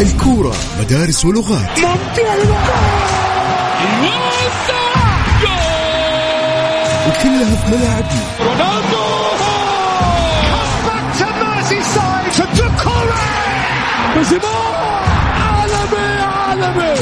الكورة مدارس ولغات. وكلها في ملاعبنا. رونالدو عالمي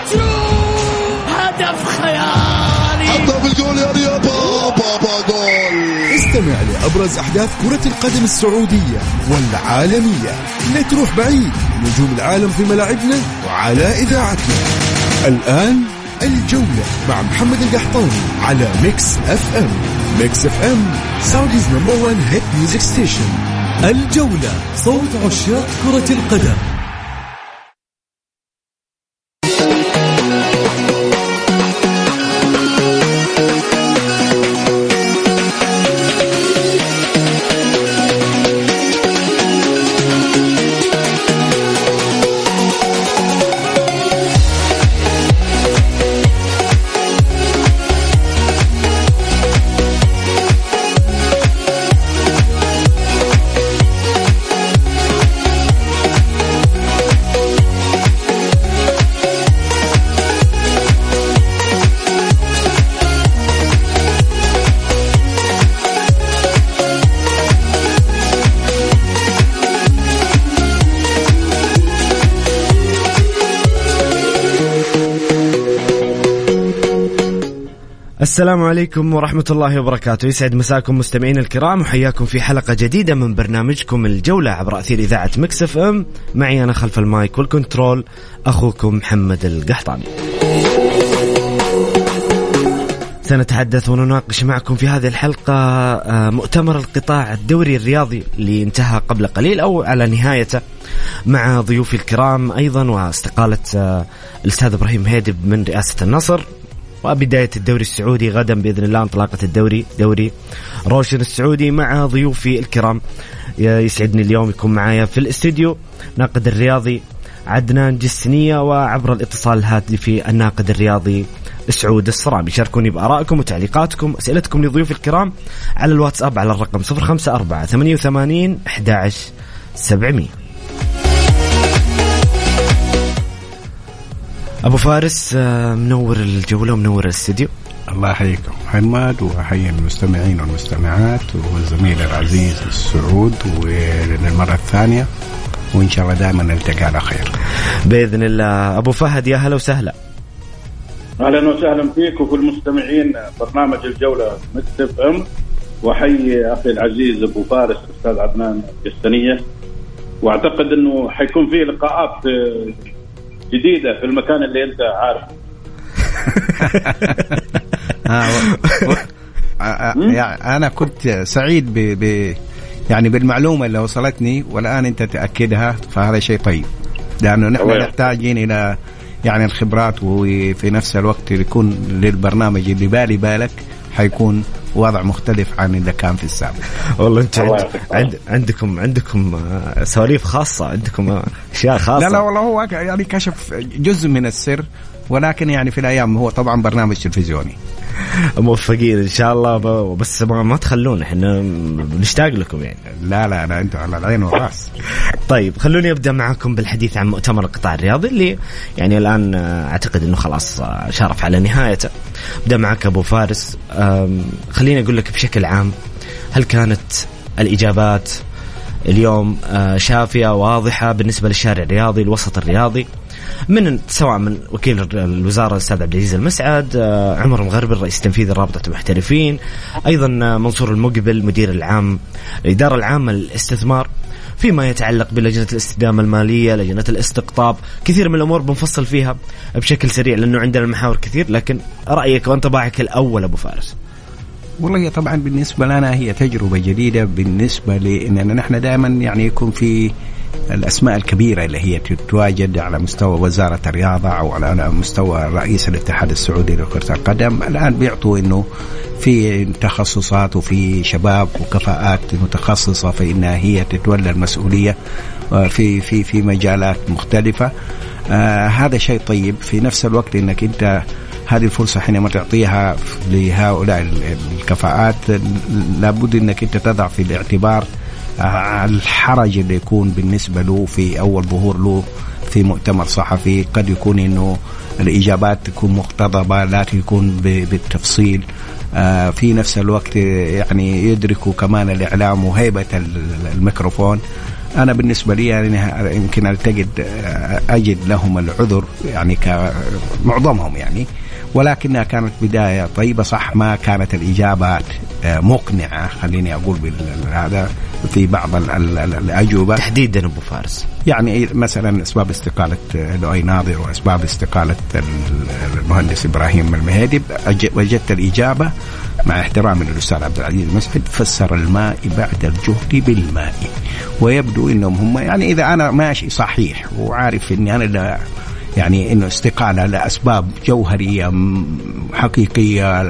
هدف خيالي. حطها بالجول يا رياض. بابا جول. استمع لأبرز أحداث كرة القدم السعودية والعالمية. لا تروح بعيد، نجوم العالم في ملاعبنا وعلى إذاعتنا. الآن الجولة مع محمد القحطاني على ميكس اف ام. ميكس اف ام سعوديز نمبر 1 هيت ميوزك ستيشن. الجولة، صوت عشاق كرة القدم. السلام عليكم ورحمة الله وبركاته. يسعد مساكم مستمعين الكرام، وحياكم في حلقة جديدة من برنامجكم الجولة عبر أثير إذاعة ميكس اف ام. معي أنا خلف المايك والكنترول أخوكم محمد القحطاني. سنتحدث ونناقش معكم في هذه الحلقة مؤتمر القطاع الدوري الرياضي اللي انتهى قبل قليل أو على نهايته، مع ضيوفي الكرام أيضا، واستقالة الأستاذ إبراهيم هيدب من رئاسة النصر، وبداية الدوري السعودي غدا بإذن الله، انطلاقة الدوري دوري روشن السعودي، مع ضيوفي الكرام. يسعدني اليوم يكون معايا في الاستديو ناقد الرياضي عدنان جسنية، وعبر الاتصال الهاتفي الناقد الرياضي سعود الصرامي. شاركوني بآرائكم وتعليقاتكم أسئلتكم لضيوف الكرام على الواتساب على الرقم 0548811700. أبو فارس، منور الجولة ومنور الاستديو. الله يحييكم محمد، وأحيي المستمعين والمستمعات والزميل العزيز السعود، وللمرة الثانية، وإن شاء الله دائما نلتقي على خير بإذن الله. أبو فهد، يا هلا وسهلا. أهلا وسهلا فيك وفي المستمعين برنامج الجولة ميكس اف ام، وحي أخي العزيز أبو فارس الأستاذ عدنان جسنية، وأعتقد أنه حيكون فيه لقاءات جديدة في المكان اللي أنت عارف. أنا كنت سعيد يعني بالمعلومة اللي وصلتني، والآن أنت تأكدها، فهذا شيء طيب، لأنه نحن نحتاجين إلى يعني الخبرات، وفي نفس الوقت يكون للبرنامج اللي بالك حيكون وضع مختلف عن اللي كان في السابق. والله انت عندكم سواليف خاصة، عندكم أشياء خاصة. لا والله هو يعني كشف جزء من السر، ولكن يعني في الأيام هو طبعا برنامج تلفزيوني. موفقين إن شاء الله، بس ما تخلونا، إحنا نشتاق لكم يعني. لا أنتوا على العين والرأس. طيب خلوني أبدأ معكم بالحديث عن مؤتمر القطاع الرياضي اللي يعني الآن أعتقد أنه خلاص شارف على نهايته. أبدأ معك أبو فارس، خليني أقول لك بشكل عام، هل كانت الإجابات اليوم شافية واضحة بالنسبة للشارع الرياضي، الوسط الرياضي، سواء من وكيل الوزارة الأستاذ عبد العزيز المسعد، عمر المغربي الرئيس التنفيذي لرابطة المحترفين، أيضا منصور المقبل مدير العام الإدارة العامة للاستثمار، فيما يتعلق بلجنة الاستدامة المالية، لجنة الاستقطاب، كثير من الأمور بنفصل فيها بشكل سريع لأنه عندنا المحاور كثير، لكن رأيك وانطباعك الأول أبو فارس. والله طبعا بالنسبة لنا هي تجربة جديدة، بالنسبة لأننا نحن دائما يعني يكون في الأسماء الكبيرة اللي هي تتواجد على مستوى وزارة الرياضة أو على مستوى رئيس الاتحاد السعودي لكرة القدم. الآن بيعطوا إنه في تخصصات وفي شباب وكفاءات متخصصة في إنها هي تتولى المسؤولية في مجالات مختلفة. هذا شيء طيب. في نفس الوقت إنك أنت هذه الفرصة حينما تعطيها لهؤلاء الكفاءات لابد إنك أنت تضع في الاعتبار الحرج اللي يكون بالنسبة له في أول ظهور له في مؤتمر صحفي، قد يكون إنه الإجابات تكون مقتضبة لا تكون بالتفصيل. في نفس الوقت يعني يدركوا كمان الإعلام وهيبة الميكروفون. أنا بالنسبة لي يعني يمكن أجد لهم العذر يعني كمعظمهم يعني، ولكنها كانت بداية طيبة. صح ما كانت الإجابات مقنعة، خليني أقول هذا في بعض الأجوبة تحديدا أبو فارس. يعني مثلا أسباب استقالة لؤي ناظر وأسباب استقالة المهندس إبراهيم المهدي، وجدت الإجابة مع احترامي للأستاذ عبد العزيز المسعد، فسر الماء بعد الجهد بالماء. ويبدو إنهم هم يعني إذا أنا ماشي صحيح وعارف إني أنا يعني إنه استقالة لأسباب جوهرية حقيقية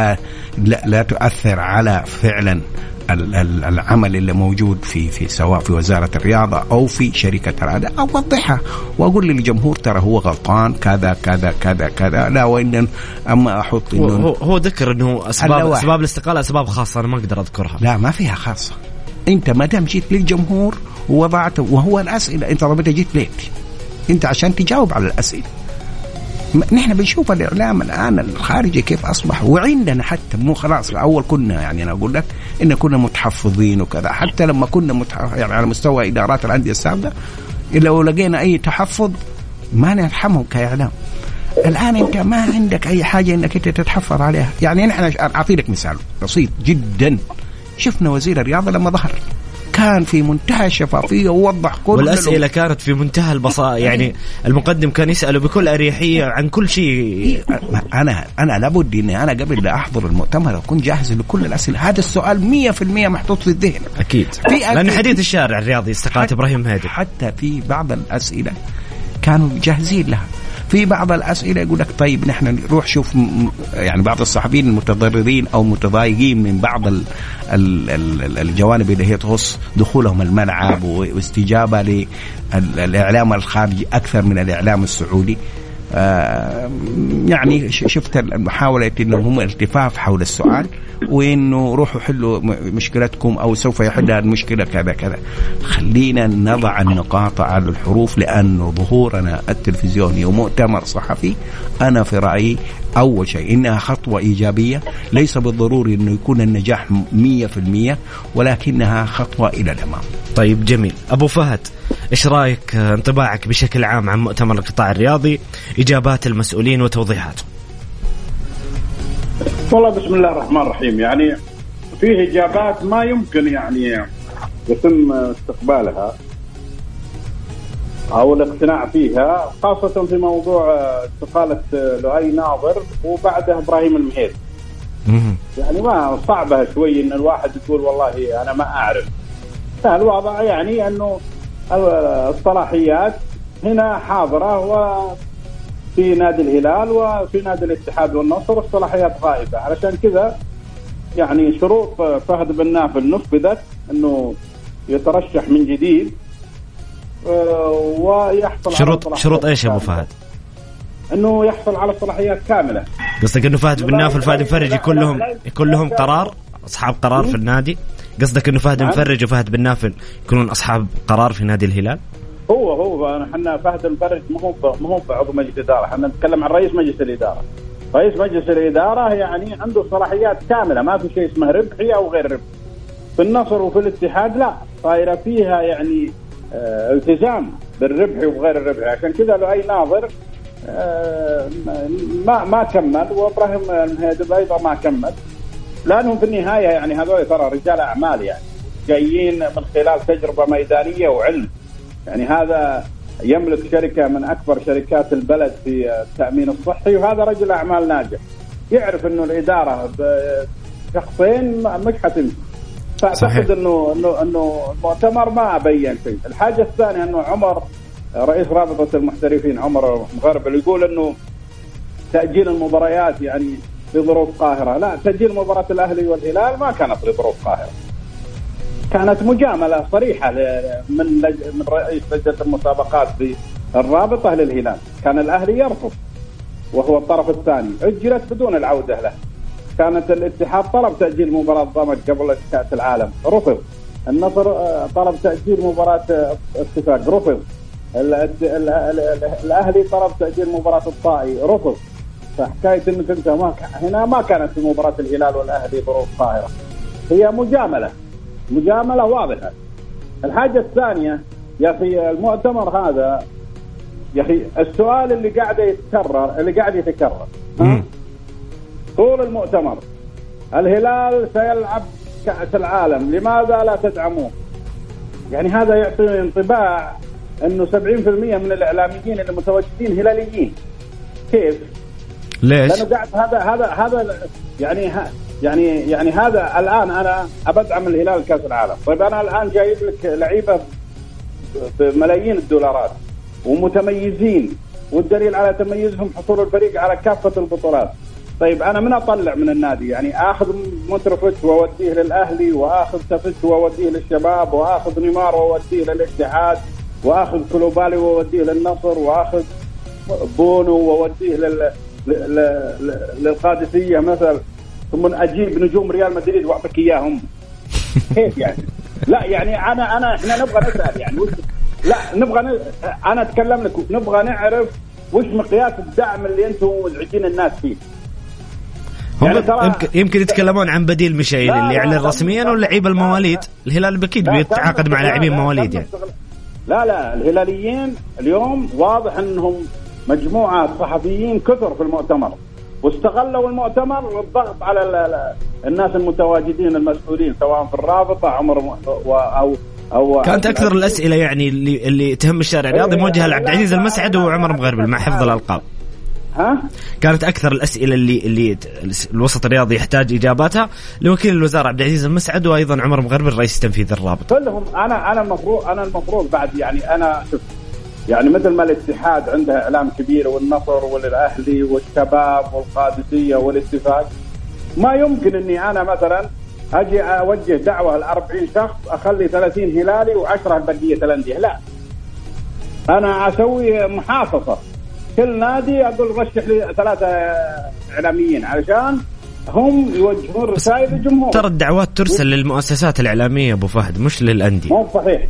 لا تؤثر على فعلا العمل اللي موجود في سواء في وزارة الرياضة أو في شركة الرياضة، أوضحها وأقول للجمهور ترى هو غلطان كذا كذا كذا كذا. لا وإن أما أحط إنه هو ذكر إنه أسباب الاستقالة أسباب خاصة، أنا ما أقدر أذكرها. لا ما فيها خاصة. أنت ما دام جيت للجمهور ووضعت، وهو الأسئلة أنت ربما جيت ليه؟ أنت عشان تجاوب على الأسئلة. نحن بنشوف الإعلام الآن الخارجي كيف أصبح، وعندنا حتى مو خلاص. الأول كنا يعني أنا أقول لك إن كنا متحفظين وكذا، حتى لما كنا يعني على مستوى إدارات الأندية السابقة لو لقينا أي تحفظ ما نرحمهم كإعلام. الآن أنت ما عندك أي حاجة إنك أنت تتحفظ عليها. يعني نحن أعطي لك مثال بسيط جدا، شفنا وزير الرياضة لما ظهر كان في منتهى الشفافية ووضح كل، والأسئلة كانت في منتهى البساطة. يعني المقدم كان يسأله بكل أريحية عن كل شيء. أنا لابد إني أنا قبل لا أحضر المؤتمر أكون جاهز لكل الأسئلة. هذا السؤال 100% محطوط في الذهن أكيد، لأن حديث الشارع الرياضي استقالة إبراهيم هادي. حتى في بعض الأسئلة كانوا جاهزين لها. في بعض الأسئلة يقول لك طيب نحن نروح شوف يعني بعض الصحفيين المتضررين أو متضايقين من بعض الجوانب اللي هي تخص دخولهم الملعب واستجابة للإعلام الخارجي أكثر من الإعلام السعودي. يعني شفت المحاولة إنهم هم التفاف حول السؤال، وإنه روحوا حلوا مشكلتكم أو سوف يحل المشكلة كذا كذا. خلينا نضع النقاط على الحروف، لأنه ظهورنا التلفزيوني ومؤتمر صحفي أنا في رأيي أول شيء إنها خطوة إيجابية، ليس بالضروري إنه يكون النجاح 100%، ولكنها خطوة إلى الأمام. طيب جميل. أبو فهد، إيش رأيك انطباعك بشكل عام عن مؤتمر القطاع الرياضي، إجابات المسؤولين وتوضيحاتهم؟ والله بسم الله الرحمن الرحيم، يعني فيه إجابات ما يمكن يعني يتم استقبالها أو الاقتناع فيها، خاصة في موضوع استقالة لؤي ناظر وبعده إبراهيم المهدي. يعني ما صعبة شوي إن الواحد يقول والله أنا ما أعرف. الوضع يعني أنه الصلاحيات هنا حاضرة، وفي نادي الهلال وفي نادي الاتحاد والنصر الصلاحيات غائبة. علشان كذا يعني شروط فهد بن نافل نفذت أنه يترشح من جديد ويحصل شروط ايش يا ابو فهد؟ انه يحصل على صلاحيات كامله. قصدك انه فهد بن نافل فهد مفرج كلهم قرار اصحاب قرار في النادي؟ قصدك انه فهد مفرج وفهد بن نافل يكونون اصحاب قرار في نادي الهلال؟ هو احنا فهد المفرج ما هو عضو مجلس اداره، احنا نتكلم عن رئيس مجلس الاداره. رئيس مجلس الاداره يعني عنده صلاحيات كامله، ما في شيء اسمه ربحي او غير ربحي. في النصر وفي الاتحاد لا، صايره فيها يعني التزام بالربح وغير الربح. عشان كذا لؤي ناظر ما كمل، وابراهيم المهدي ايضا ما كمل، لانهم في النهايه يعني هذول ترى رجال اعمال، يعني جايين من خلال تجربه ميدانيه وعلم. يعني هذا يملك شركه من اكبر شركات البلد في التامين الصحي، وهذا رجل اعمال ناجح يعرف انه الاداره بشخصين مش حتمشي. فأعتقد إنه المؤتمر ما بين شيء. الحاجة الثانية إنه عمر رئيس رابطة المحترفين عمر مغربل يقول إنه تأجيل المباريات يعني لظروف قاهرة. لا، تأجيل مباراة الأهلي والهلال ما كانت لظروف قاهرة، كانت مجاملة صريحة من رئيس لجنة المسابقات في الرابطة للهلال. كان الأهلي يرفض وهو الطرف الثاني، أجلت بدون العودة له. كانت الاتحاد طلب تأجيل مباراة ضمك قبل كأس العالم، رفض. النصر طلب تأجيل مباراة اتفاق رفض. الأهلي طلب تأجيل مباراة الطائي رفض. فحكاية إنك أنت هنا ما كانت في مباراة الهلال والأهلي ظروف قاهرة، هي مجاملة واضحة. الحاجة الثانية يا أخي المؤتمر هذا يا أخي السؤال اللي قاعد يتكرر طول المؤتمر، الهلال سيلعب كأس العالم لماذا لا تدعموه؟ يعني هذا يعطي انطباع انه 70% من الاعلاميين اللي متواجدين هلاليين. كيف؟ ليش؟ لانه قاعد هذا يعني هذا الان انا ابدعم الهلال كأس العالم. طيب انا الان جايب لك لعيبه بملايين الدولارات ومتميزين، والدليل على تميزهم حصول الفريق على كافة البطولات. طيب أنا من أطلع من النادي؟ يعني آخذ متروفيتش وأوديه للأهلي، وآخذ تافيتش وأوديه للشباب، وآخذ نيمار وأوديه للاتحاد، وآخذ كلوبالي وأوديه للنصر، وآخذ بونو وأوديه للقادسية مثلا، ثم أجيب نجوم ريال مدريد وأعطيك إياهم. كيف يعني؟ لا يعني إحنا نبغى نسأل يعني لا نبغى أنا أتكلم لك، نبغى نعرف وش مقياس الدعم اللي أنتم مزعجين الناس فيه. يعني يمكن يتكلمون عن بديل ميشيل اللي يعلن رسميا واللعيبه المواليد. الهلال اكيد بيتعاقد مع لاعبين مواليد يعني. لا الهلاليين اليوم واضح انهم مجموعه صحفيين كثر في المؤتمر، واستغلوا المؤتمر للضغط على الناس المتواجدين المسؤولين سواء في الرابطه عمر او كانت اكثر الاسئله يعني اللي تهم الشارع الرياضي موجهه لعبد العزيز المسعد وعمر مغربل مع حفظ الالقاب. كانت أكثر الأسئلة اللي الوسط الرياضي يحتاج إجاباتها لوكيل الوزارة عبد العزيز المسعد، وأيضا عمر مغربل رئيس تنفيذي الرابطة. كلهم أنا المفروض بعد يعني أنا شوف يعني مثل ما الاتحاد عنده إعلام كبير والنصر والأهلي والشباب والقادسية والاتفاق، ما يمكن إني أنا مثلا أجي أوجه دعوة ل40 شخص أخلي 30 هلالي و10 بقية الأندية. لا، أنا أسوي محافظة، كل نادي أقول رشح لي 3 إعلاميين علشان هم يوجهون رسائل للجمهور. ترى الدعوات ترسل للمؤسسات الإعلامية أبو فهد مش للأندية. مو صحيح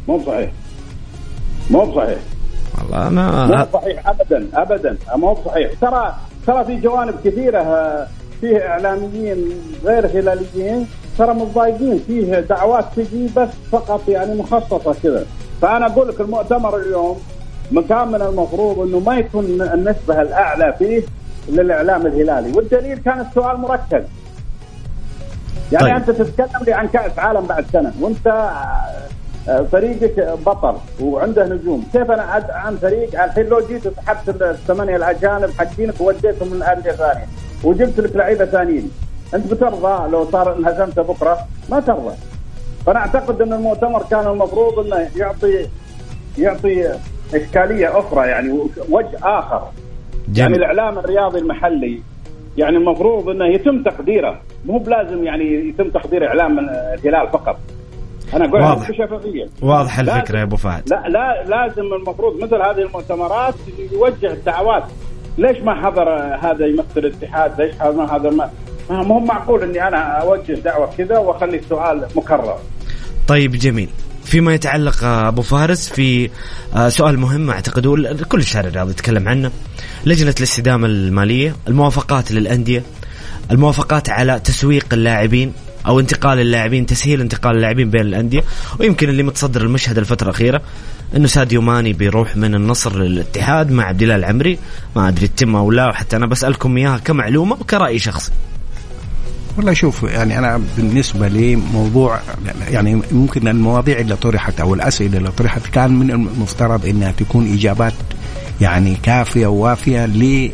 والله أنا مو صحيح أبدا مو صحيح. ترى في جوانب كثيرة فيه إعلاميين غير هلاليين ترى متضايقين، فيه دعوات تجي بس فقط يعني مخصصة كذا. فأنا أقول لك المؤتمر اليوم مكان من المفروض انه ما يكون النسبة الاعلى فيه للاعلام الهلالي، والدليل كان السؤال مركز. يعني طيب. انت تتكلم لي عن كأس عالم بعد سنة وانت فريقك بطل وعنده نجوم، كيف انا ادعم فريق الحين لو جيت وسحبت 8 الاجانب حقينك ووديتهم من انديه ثانيه وجبت لك لعيبه ثانيين، انت بترضى لو صار انهزمت بكره؟ ما ترضى. فانا اعتقد ان المؤتمر كان المفروض انه يعطي إشكالية أخرى، يعني وجه آخر. يعني الإعلام الرياضي المحلي يعني المفروض أنه يتم تقديره، مو بلازم يعني يتم تقدير إعلام الهلال فقط. أنا أقول بشفافية. واضح الفكرة يا أبو فهد. لا لازم المفروض مثل هذه المؤتمرات يوجه الدعوات. ليش ما حضر هذا يمثل الاتحاد؟ ليش هذا ما هو معقول أني أنا أوجه دعوة كذا وأخلي السؤال مكرر. طيب جميل. فيما يتعلق أبو فارس في سؤال مهم أعتقد كل الشارع الرياضي يتكلم عنه، لجنة الاستدامة المالية، الموافقات للأندية، الموافقات على تسويق اللاعبين أو انتقال اللاعبين، تسهيل انتقال اللاعبين بين الأندية. ويمكن اللي متصدر المشهد الفترة الأخيرة إنه ساديو ماني بيروح من النصر للاتحاد مع عبد الله العمري، ما أدري تتم أو لا، وحتى أنا بسألكم إياها كمعلومة وكرأي شخصي. والله شوف يعني أنا بالنسبة لي موضوع يعني ممكن المواضيع اللي طرحت أو الأسئلة اللي طرحت كان من المفترض إنها تكون إجابات يعني كافية ووافية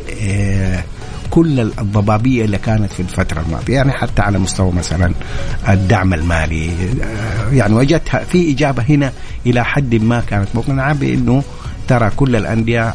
لكل الضبابية اللي كانت في الفترة الماضية، يعني حتى على مستوى مثلا الدعم المالي يعني وجدتها في إجابة هنا إلى حد ما كانت مقنعة بأنه ترى كل الأندية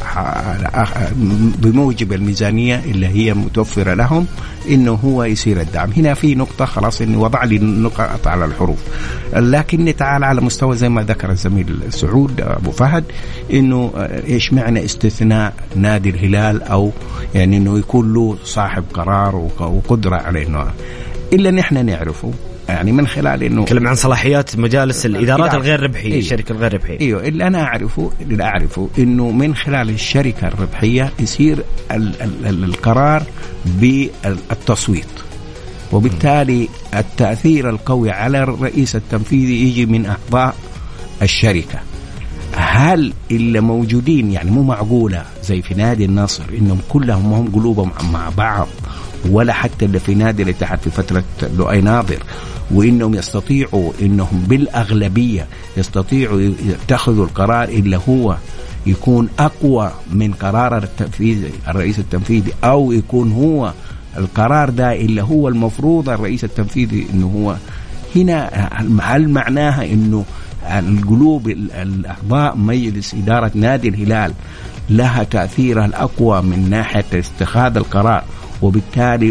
بموجب الميزانية اللي هي متوفرة لهم إنه هو يصير الدعم. هنا في نقطة خلاص إنه وضع لي نقط على الحروف، لكن تعال على مستوى زي ما ذكر الزميل سعود أبو فهد إنه إيش معنى استثناء نادي الهلال أو يعني إنه يكون له صاحب قرار وقدرة على إنه إلا نحن نعرفه يعني من خلال انه نتكلم عن صلاحيات مجالس الادارات الغير ربحيه. أيوه. الشركه الغير ربحيه. ايوه اللي انا اعرفه انه من خلال الشركه الربحيه يصير القرار بالتصويت، وبالتالي التاثير القوي على الرئيس التنفيذي يجي من اعضاء الشركه. هل اللي موجودين يعني مو معقوله زي في نادي النصر انهم كلهم هم قلوبهم مع بعض، ولا حتى اللي في نادي الاتحاد في فترة لؤي ناظر، وإنهم يستطيعوا إنهم بالأغلبية يستطيعوا يتخذوا القرار اللي هو يكون أقوى من قرار التنفيذي الرئيس التنفيذي، أو يكون هو القرار ده اللي هو المفروض الرئيس التنفيذي إنه هو هنا. هل معناها إنه القلوب الأعضاء مجلس إدارة نادي الهلال لها تأثيرها الأقوى من ناحية اتخاذ القرار، وبالتالي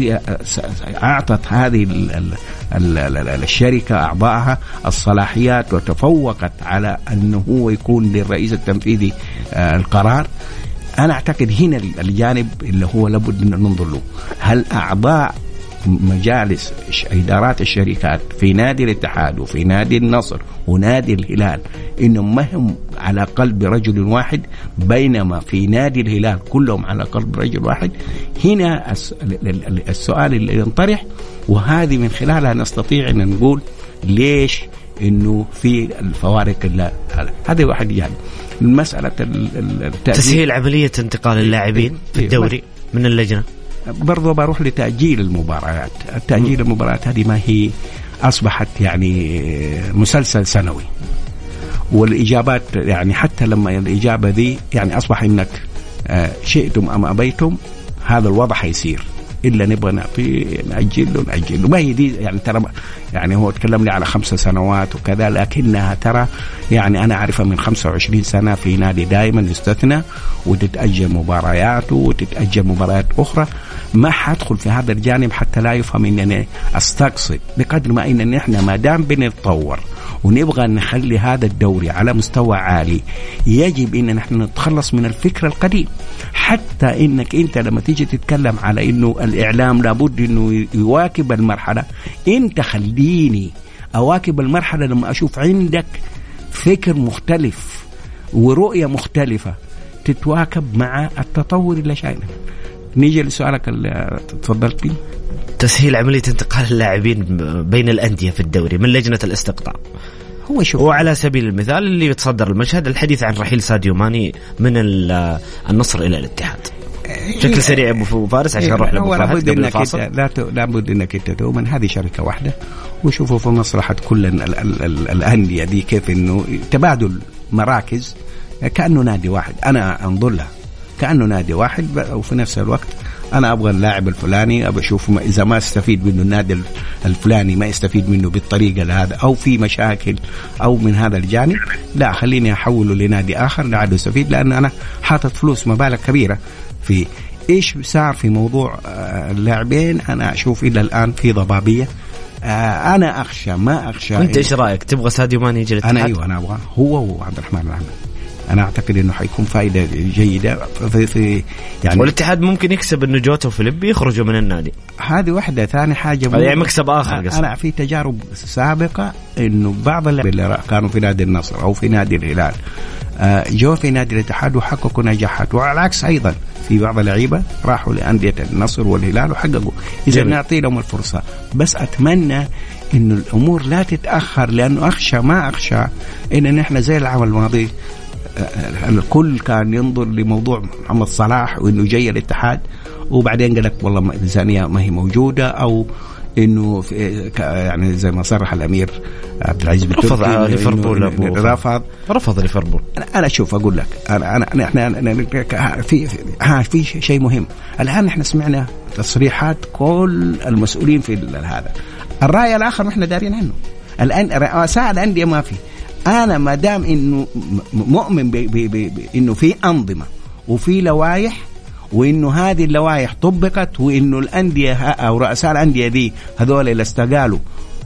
أعطت هذه الشركة أعضائها الصلاحيات وتفوقت على أنه هو يكون للرئيس التنفيذي القرار؟ أنا أعتقد هنا الجانب اللي هو لابد أن ننظر له. هل أعضاء مجالس إدارات الشركات في نادي الاتحاد وفي نادي النصر ونادي الهلال إنهم مهم على قلب رجل واحد، بينما في نادي الهلال كلهم على قلب رجل واحد؟ هنا السؤال اللي ينطرح، وهذه من خلالها نستطيع أن نقول ليش إنه في الفوارق. هذا واحد يعني مسألة تسهيل عملية انتقال اللاعبين في الدوري من اللجنة. برضو بروح لتأجيل المباريات. التأجيل المباريات هذه ما هي أصبحت يعني مسلسل سنوي، والإجابات يعني حتى لما الإجابة دي يعني أصبح إنك شئتم أم أبيتم هذا الوضع حيصير، إلا نبغى نعطي نأجله. ما هي دي يعني ترى يعني هو تكلم لي على 5 سنوات وكذا، لكنها ترى يعني أنا أعرفها من 25 سنة في نادي دائما يستثنى وتتأجل مبارياته وتتأجل مباريات أخرى. ما حدخل في هذا الجانب حتى لا يفهم إنني أستقصد، بقدر ما إن إحنا ما دام بنتطور ونبغى نخلي هذا الدوري على مستوى عالي يجب إن نحن نتخلص من الفكر القديم. حتى إنك أنت لما تيجي تتكلم على إنه الإعلام لابد إنه يواكب المرحلة، أنت خليني أواكب المرحلة لما أشوف عندك فكر مختلف ورؤية مختلفة تتواكب مع التطور اللي شايفه. نيجي لسؤالك اللي تفضلت فيه، تسهيل عملية انتقال اللاعبين بين الأندية في الدوري من لجنة الاستقطاع. هو على سبيل المثال اللي يتصدر المشهد الحديث عن رحيل ساديو ماني من النصر إلى الاتحاد. بشكل سريع أبو فارس عشان نروح لأبو فهد قبل الفاصل. لابد أنك تؤمن هذه شركة واحدة، وشوفوا في مصلحة كل الأندية دي كيف إنه تبادل مراكز كأنه نادي واحد. أنا أنظر لها كأنه نادي واحد، وفي نفس الوقت أنا أبغى اللاعب الفلاني أبغى أشوف إذا ما استفيد منه النادي الفلاني ما يستفيد منه بالطريقة هذا، أو في مشاكل أو من هذا الجانب، لا خليني أحوله لنادي آخر لا يستفيد، لأن أنا حاطط فلوس مبالغ كبيرة في إيش صار في موضوع اللاعبين. أنا أشوف إلى الآن في ضبابية. أنا أخشى ما أخشى. أنت إيش رأيك؟ تبغى ساديو ماني يجي الاتحاد؟ أنا أيوة أنا أبغى هو وعبد الرحمن العامل. أنا أعتقد إنه حيكون فائدة جيدة في يعني. والاتحاد ممكن يكسب إنه جوتا وفيليبي يخرجوا من النادي. هذه واحدة. ثاني حاجة يعني مكسب آخر. أنا في تجارب سابقة إنه بعض اللاعبين اللي كانوا في نادي النصر أو في نادي الهلال جو في نادي الاتحاد وحققوا نجاحات، وعلى العكس أيضا في بعض اللعيبة راحوا لأندية النصر والهلال وحققوا. إذا نعطي لهم الفرصة، بس أتمنى إنه الأمور لا تتأخر، لأنه أخشى ما أخشى إن نحن زي العام الماضي الكل كان ينظر لموضوع محمد صلاح وإنه جاي الاتحاد، وبعدين قال لك والله ميزانية ما هي موجودة، أو إنه يعني زي ما صرح الأمير عبد العزيز رفض ليفربول. رفض ليفربول. أنا شوف أقول لك أنا في شيء مهم الآن. إحنا سمعنا تصريحات كل المسؤولين في هذا. الرأي الآخر ما إحنا دارين عنه الآن. رؤساء الأندية ما في. أنا ما دام إنه مؤمن إنه في أنظمة وفي لوائح، وإنه هذه اللوائح طبقت، وإنه الأندية أو رؤساء الأندية دي هذول اللي استقالوا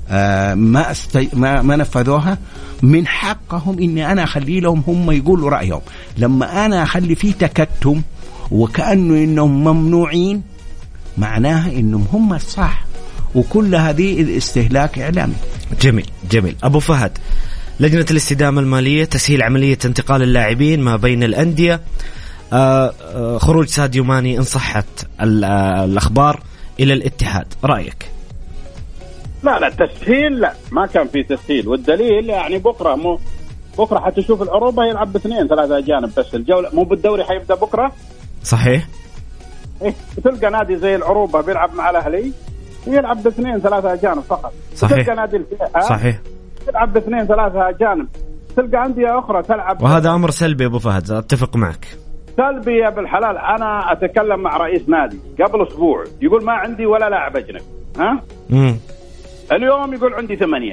ما نفذوها، من حقهم إني أنا أخلي لهم هم يقولوا رأيهم. لما أنا أخلي فيه تكتم وكأنه إنهم ممنوعين، معناها إنهم هم الصح وكل هذه الاستهلاك إعلامي. جميل. أبو فهد، لجنة الاستدامة المالية تسهيل عملية انتقال اللاعبين ما بين الأندية، خروج ساديو ماني إن صحت الأخبار إلى الاتحاد، رأيك؟ لا تسهيل، لا ما كان في تسهيل، والدليل يعني بكرة حتشوف العروبة يلعب باثنين ثلاثة أجانب بس، الجولة مو بالدوري حيبدأ بكرة. صحيح. تلقى نادي زي العروبة بيلعب مع الأهلي يلعب باثنين ثلاثة أجانب فقط. صحيح. تلقى نادي الفيحاء صحيح يلعب باثنين ثلاثة أجانب. تلقى أندية أخرى تلعب، وهذا أمر سلبي أبو فهد، أتفق معك. سلبي يا بالحلال. أنا أتكلم مع رئيس نادي قبل أسبوع يقول ما عندي ولا لاعب أجنبي، اليوم يقول عندي 8.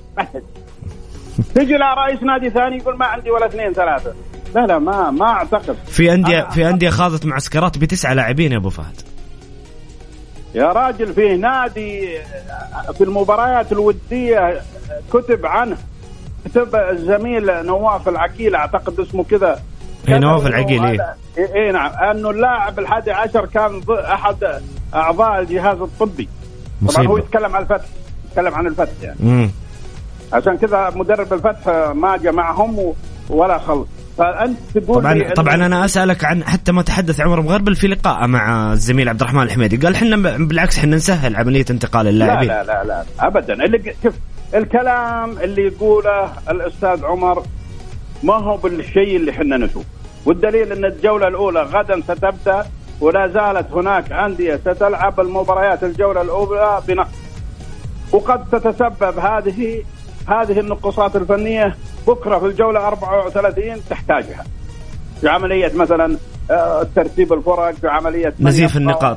تجي لرئيس نادي ثاني يقول ما عندي ولا 2 3. لا ما أعتقد. في أندية خاضت معسكرات ب9 لاعبين يا أبو فهد. يا راجل فيه نادي في المباريات الودية كتب الزميل نواف العقيل، أعتقد اسمه كذا. نواف العقيل. إيه نعم، أنه اللاعب 11 كان أحد أعضاء الجهاز الطبي. طبعا هو يتكلم عن الفتح يعني. عشان كذا مدرب الفتح ما جمعهم ولا خلص. فأنت تقول طبعا أنا أسألك عن حتى ما تحدث عمر مغربل في لقاء مع الزميل عبد الرحمن الحميدي، قال حنا بالعكس حنا نسهل عملية انتقال اللاعبين. لا أبدا. شوف الكلام اللي يقوله الأستاذ عمر ما هو بالشيء اللي حنا نشوف، والدليل أن الجولة الأولى غدا ستبدأ ولا زالت هناك أندية ستلعب المباريات الجولة الأولى بنقص، وقد تتسبب هذه النقصات الفنية بكرة في الجولة 34 تحتاجها في عملية مثلا ترتيب الفرق، في عملية نزيف النقاط.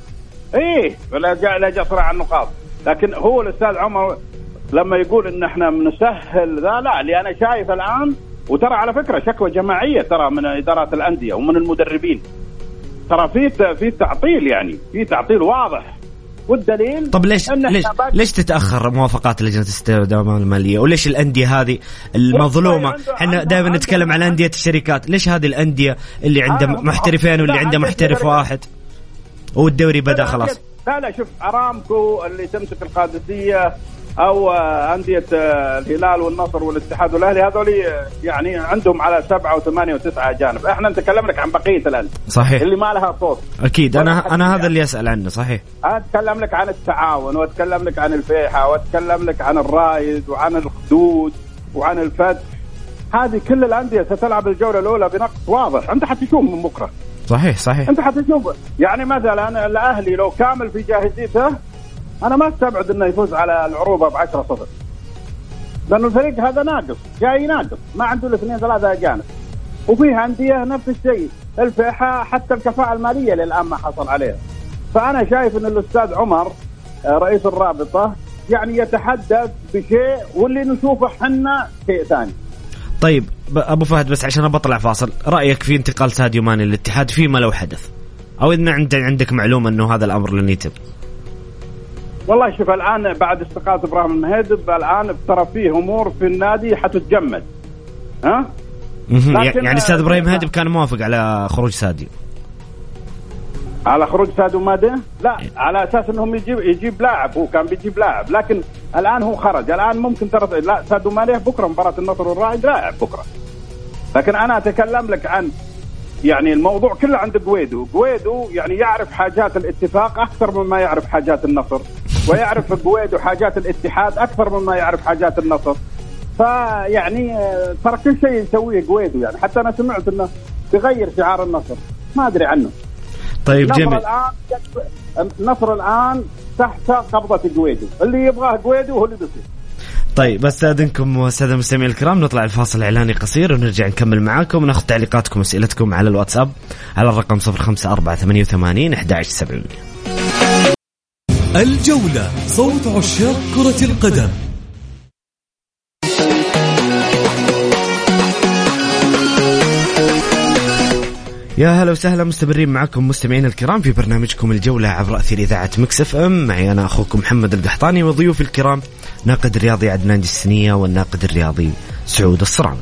لا جسر النقاط. لكن هو الأستاذ عمر لما يقول إن احنا بنسهل لا اللي أنا شايف الآن، وترى على فكرة شكوى جماعية ترى من إدارات الأندية ومن المدربين، ترى في تعطيل، يعني في تعطيل واضح. والدليل طب ليش تتأخر موافقات لجنة الاستدامة المالية؟ وليش الأندية هذه المظلومة؟ احنا دائما نتكلم عن أندية الشركات، ليش هذه الأندية اللي عنده محترفين واللي عنده محترف واحد والدوري بدأ خلاص؟ لا شوف أرامكو اللي تمسك القادسية أو أندية الهلال والنصر والاتحاد والأهلي، هذول يعني عندهم على 7 و8 و9 أجانب. إحنا نتكلم لك عن بقية الأندية صحيح اللي ما لها صوت. أكيد أنا هذا اللي أسأل عنه. صحيح. أتكلم لك عن التعاون، وأتكلم لك عن الفيحاء، وأتكلم لك عن الرائد وعن الخدود وعن الفتح. هذه كل الأندية ستلعب الجولة الأولى بنقص واضح، أنت حتشوف من بكرة. صحيح أنت حتشوف. يعني مثلا الأهلي لو كامل في جاهزيته أنا ما استبعد إنه يفوز على العروبة ب10-0، لأنه الفريق هذا ناقص، جاي ناقص، ما عنده 2 3 أجانب. وفيها أندية نفس الشيء، الفيحاء حتى الكفاءة المالية للآن ما حصل عليها. فأنا شايف إن الأستاذ عمر رئيس الرابطة يعني يتحدث بشيء واللي نشوفه حنا شيء ثاني. طيب أبو فهد، بس عشان أبطلع فاصل، رأيك في انتقال ساديو ماني للاتحاد فيما لو حدث، أو إن عندك معلومة إنه هذا الأمر لن يتم؟ والله شوف، الآن بعد استقالة إبراهيم المهيدب الآن ترى فيه أمور في النادي حتتجمد. يعني أستاذ إبراهيم المهيدب كان موافق على خروج ساديو، على خروج ساديو مادي؟ لا، على أساس أنهم يجيب لاعب، هو كان بيجيب لاعب، لكن الآن هو خرج. الآن ممكن ترى لا ساديو ماني بكرة مباراة النصر والرائد لاعب بكرة. لكن أنا أتكلم لك عن يعني الموضوع كله عند قويدو يعني يعرف حاجات الاتفاق أكثر مما يعرف حاجات النصر، ويعرف قويدو حاجات الاتحاد أكثر مما يعرف حاجات النصر. فيعني ترى كل شيء يسويه قويدو، يعني حتى أنا سمعت أنه تغير شعار النصر، ما أدري عنه. طيب جميل. النصر الآن تحت قبضة قويدو، اللي يبغاه قويدو هو اللي بيصير. طيب استاذنكم السادة المستمعين الكرام، نطلع الفاصل إعلاني قصير ونرجع نكمل معاكم وناخذ تعليقاتكم وأسئلتكم على الواتساب على الرقم 0548811700. الجولة، صوت عشاق كرة القدم. يا هلا وسهلا، مستمرين معكم مستمعين الكرام في برنامجكم الجولة عبر أثير إذاعة ميكس اف ام. معي أنا أخوكم محمد القحطاني وضيوف الكرام ناقد الرياضي عدنان جسنية والناقد الرياضي سعود الصرامي.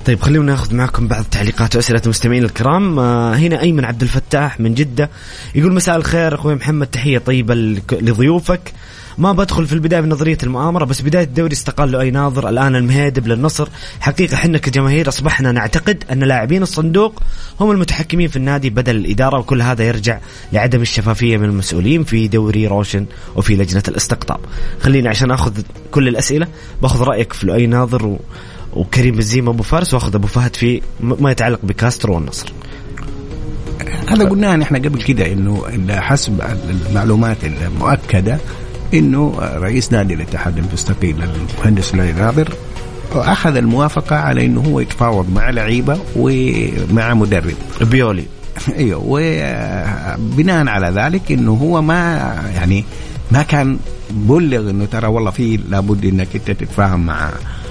طيب خلينا ناخذ معكم بعض تعليقات وأسئلة المستمعين الكرام. هنا أيمن عبد الفتاح من جدة يقول مساء الخير أخوي محمد، تحية طيبة لضيوفك. ما بدخل في البداية بنظرية المؤامرة، بس بداية الدوري استقال له أي ناظر، الآن المهيدب للنصر. حقيقة حنا كجماهير أصبحنا نعتقد أن لاعبين الصندوق هم المتحكمين في النادي بدل الإدارة، وكل هذا يرجع لعدم الشفافية من المسؤولين في دوري روشن وفي لجنة الاستقطاب. خليني عشان أخذ كل الأسئلة باخذ رأيك في لؤي ناظر وكريم بنزيما أبو فارس، وأخذ أبو فهد في ما يتعلق بكاسترو والنصر. هذا قلناه نحن قبل كده، إنه حسب المعلومات المؤكدة إنه رئيس نادي الاتحاد المستقيل المهندس لؤي ناظر أخذ الموافقة على إنه هو يتفاوض مع لعيبة ومع مدرب بيولي. أيوه، وبناء على ذلك إنه هو ما كان بلغ إنه ترى والله في لابد إنك أنت تتفاهم مع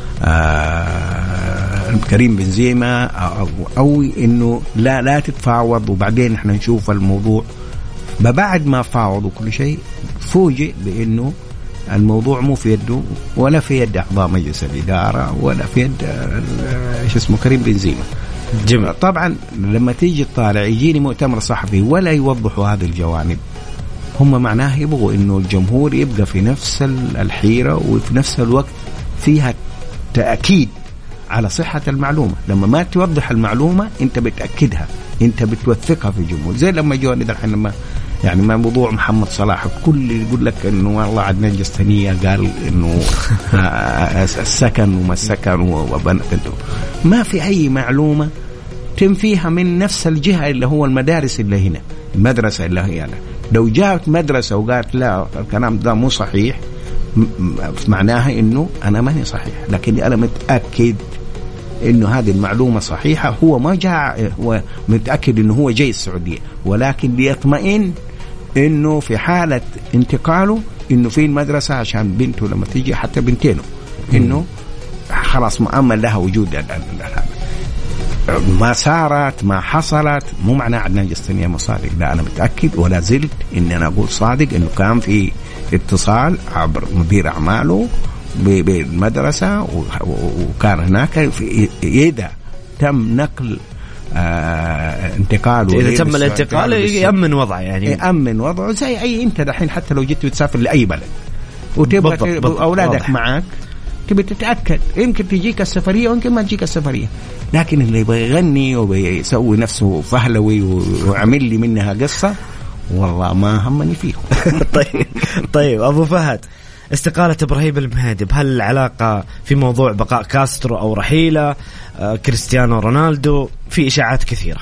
كريم بنزيما أو إنه لا تتفاوض وبعدين إحنا نشوف الموضوع. بعد ما فاوضوا كل شيء فوجئ بأنه الموضوع مو في يده ولا في يد أعضاء مجلس الإدارة ولا في يد كريم بنزيما. جميل. طبعا لما تيجي تطالع يجيني مؤتمر صحفي ولا يوضحوا هذه الجوانب، هم معناه يبغوا إنه الجمهور يبقى في نفس الحيرة وفي نفس الوقت فيها تأكيد على صحة المعلومة. لما ما توضح المعلومة أنت بتأكدها، أنت بتوثقها في الجمهور. زي لما جوني الحين لما ما موضوع محمد صلاح الكل يقول لك إنه والله عدنان جستنية قال إنه السكن وما السكن وبنته، ما في أي معلومة تنفيها من نفس الجهة اللي هو المدارس اللي هنا، المدرسة اللي هي أنا. لو جاءت مدرسة وقالت لا الكلام ده مو صحيح معناها إنه أنا ماني صحيح، لكن أنا متأكد إنه هذه المعلومة صحيحة. هو ما جاء هو متأكد إنه هو جاي السعودية، ولكن ليطمئن إنه في حالة انتقاله إنه في المدرسة عشان بنته لما تيجي حتى بنتينه إنه خلاص مؤمن لها وجود. ما صارت ما حصلت مو معناه عدنان جستنية مصادق، لا أنا متأكد ولا زلت إني أنا أقول صادق إنه كان في اتصال عبر مدير أعماله بالمدرسة وكان هناك إذا تم نقل انتقاله، إذا تم الانتقال يأمن وضعه، يعني يأمن وضعه زي أي أنت دحين حتى لو جيت تسافر لأي بلد وتبغى أولادك واضح معك تبي تتأكد، يمكن تجيك السفرية ويمكن ما تجيك السفرية. لكن اللي يبغى يغني ويسوي نفسه فهلوي ويعمل لي منها قصة والله ما همني فيه. طيب أبو فهد، استقالة إبراهيم المهيدب هل العلاقة في موضوع بقاء كاسترو أو رحيله كريستيانو رونالدو؟ في إشاعات كثيرة.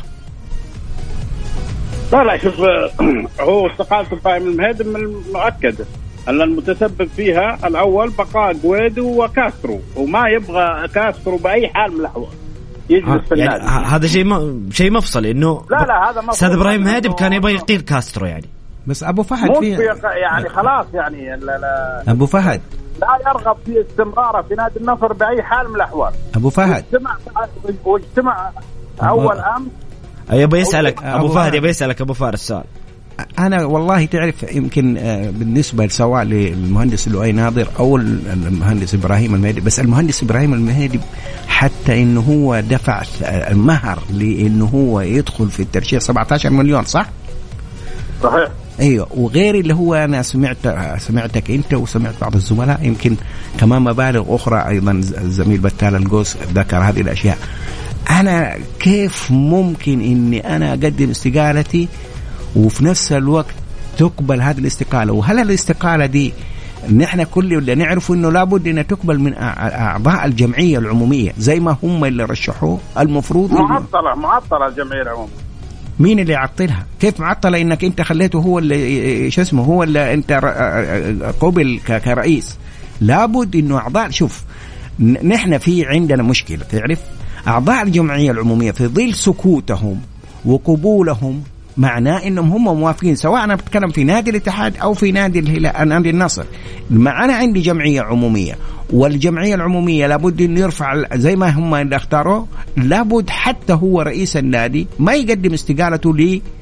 لا شوف، هو استقالة إبراهيم المهيدب من المؤكد أن المتسبب فيها الأول بقاء جويدو وكاسترو، وما يبغى كاسترو بأي حال من الأحوال يجلس في النادي. يعني هذا شيء مفصل إنه لا هذا مفصل. أستاذ إبراهيم المهيدب كان يبغى يقيل كاسترو يعني. بس أبو فهد يعني خلاص يعني لا أبو فهد لا يرغب في استمراره في نادي النصر بأي حال من الأحوال. أبو فهد واجتمع أول أمس. يبغى يسألك أبو فهد، يبغى يسألك أبو فارس السؤال. أنا والله تعرف يمكن بالنسبة سواء للمهندس لؤي ناظر أو المهندس إبراهيم المهيدب، بس المهندس إبراهيم المهيدب حتى إنه هو دفع مهر لإنه هو يدخل في الترشيح 17 مليون صح؟ صحيح. ايوه، وغير اللي هو انا سمعتك انت وسمعت بعض الزملاء يمكن كمان مبالغ اخرى ايضا الزميل بتال القوس ذكر هذه الاشياء. انا كيف ممكن اني انا اقدم استقالتي وفي نفس الوقت تقبل هذه الاستقاله؟ وهل الاستقاله دي نحن كل اللي نعرف انه لابد ان تقبل من اعضاء الجمعيه العموميه زي ما هم اللي رشحوه؟ المفروض معطله الجمعيه العموميه. مين اللي يعطلها؟ كيف معطلة انك انت خليته هو اللي هو اللي انت قبل كرئيس؟ لابد انه اعضاء، شوف نحن في عندنا مشكلة تعرف، اعضاء الجمعية العمومية في ظل سكوتهم وقبولهم معناه انهم هم موافقين، سواء انا بتكلم في نادي الاتحاد او في نادي نادي النصر. انا عندي جمعية عمومية، والجمعية العمومية لابد أن يرفع زي ما هم اللي اختاروا، لابد حتى هو رئيس النادي ما يقدم استقالته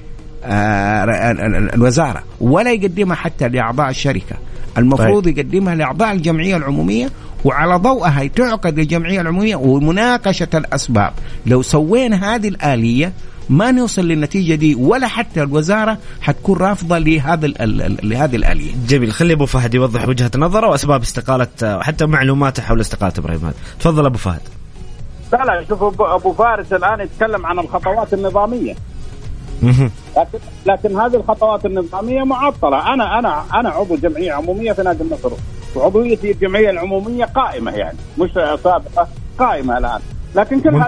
للوزارة ولا يقدمها حتى لأعضاء الشركة، المفروض يقدمها لأعضاء الجمعية العمومية وعلى ضوءها تعقد الجمعية العمومية ومناقشة الأسباب. لو سوينا هذه الآلية ما نوصل للنتيجة دي، ولا حتى الوزارة حتكون رافضة لهذه الآلية. جميل. خلي أبو فهد يوضح وجهة نظره وأسباب استقالة وحتى معلوماته حول استقالة إبراهيم هادي. تفضل أبو فهد. لا شوف أبو فارس الآن يتكلم عن الخطوات النظامية، لكن هذه الخطوات النظامية معطلة. أنا عضو جمعية عمومية في نادي النصر، وعضويتي الجمعية العمومية قائمة، يعني مش سابقة، قائمة الآن. لكن كل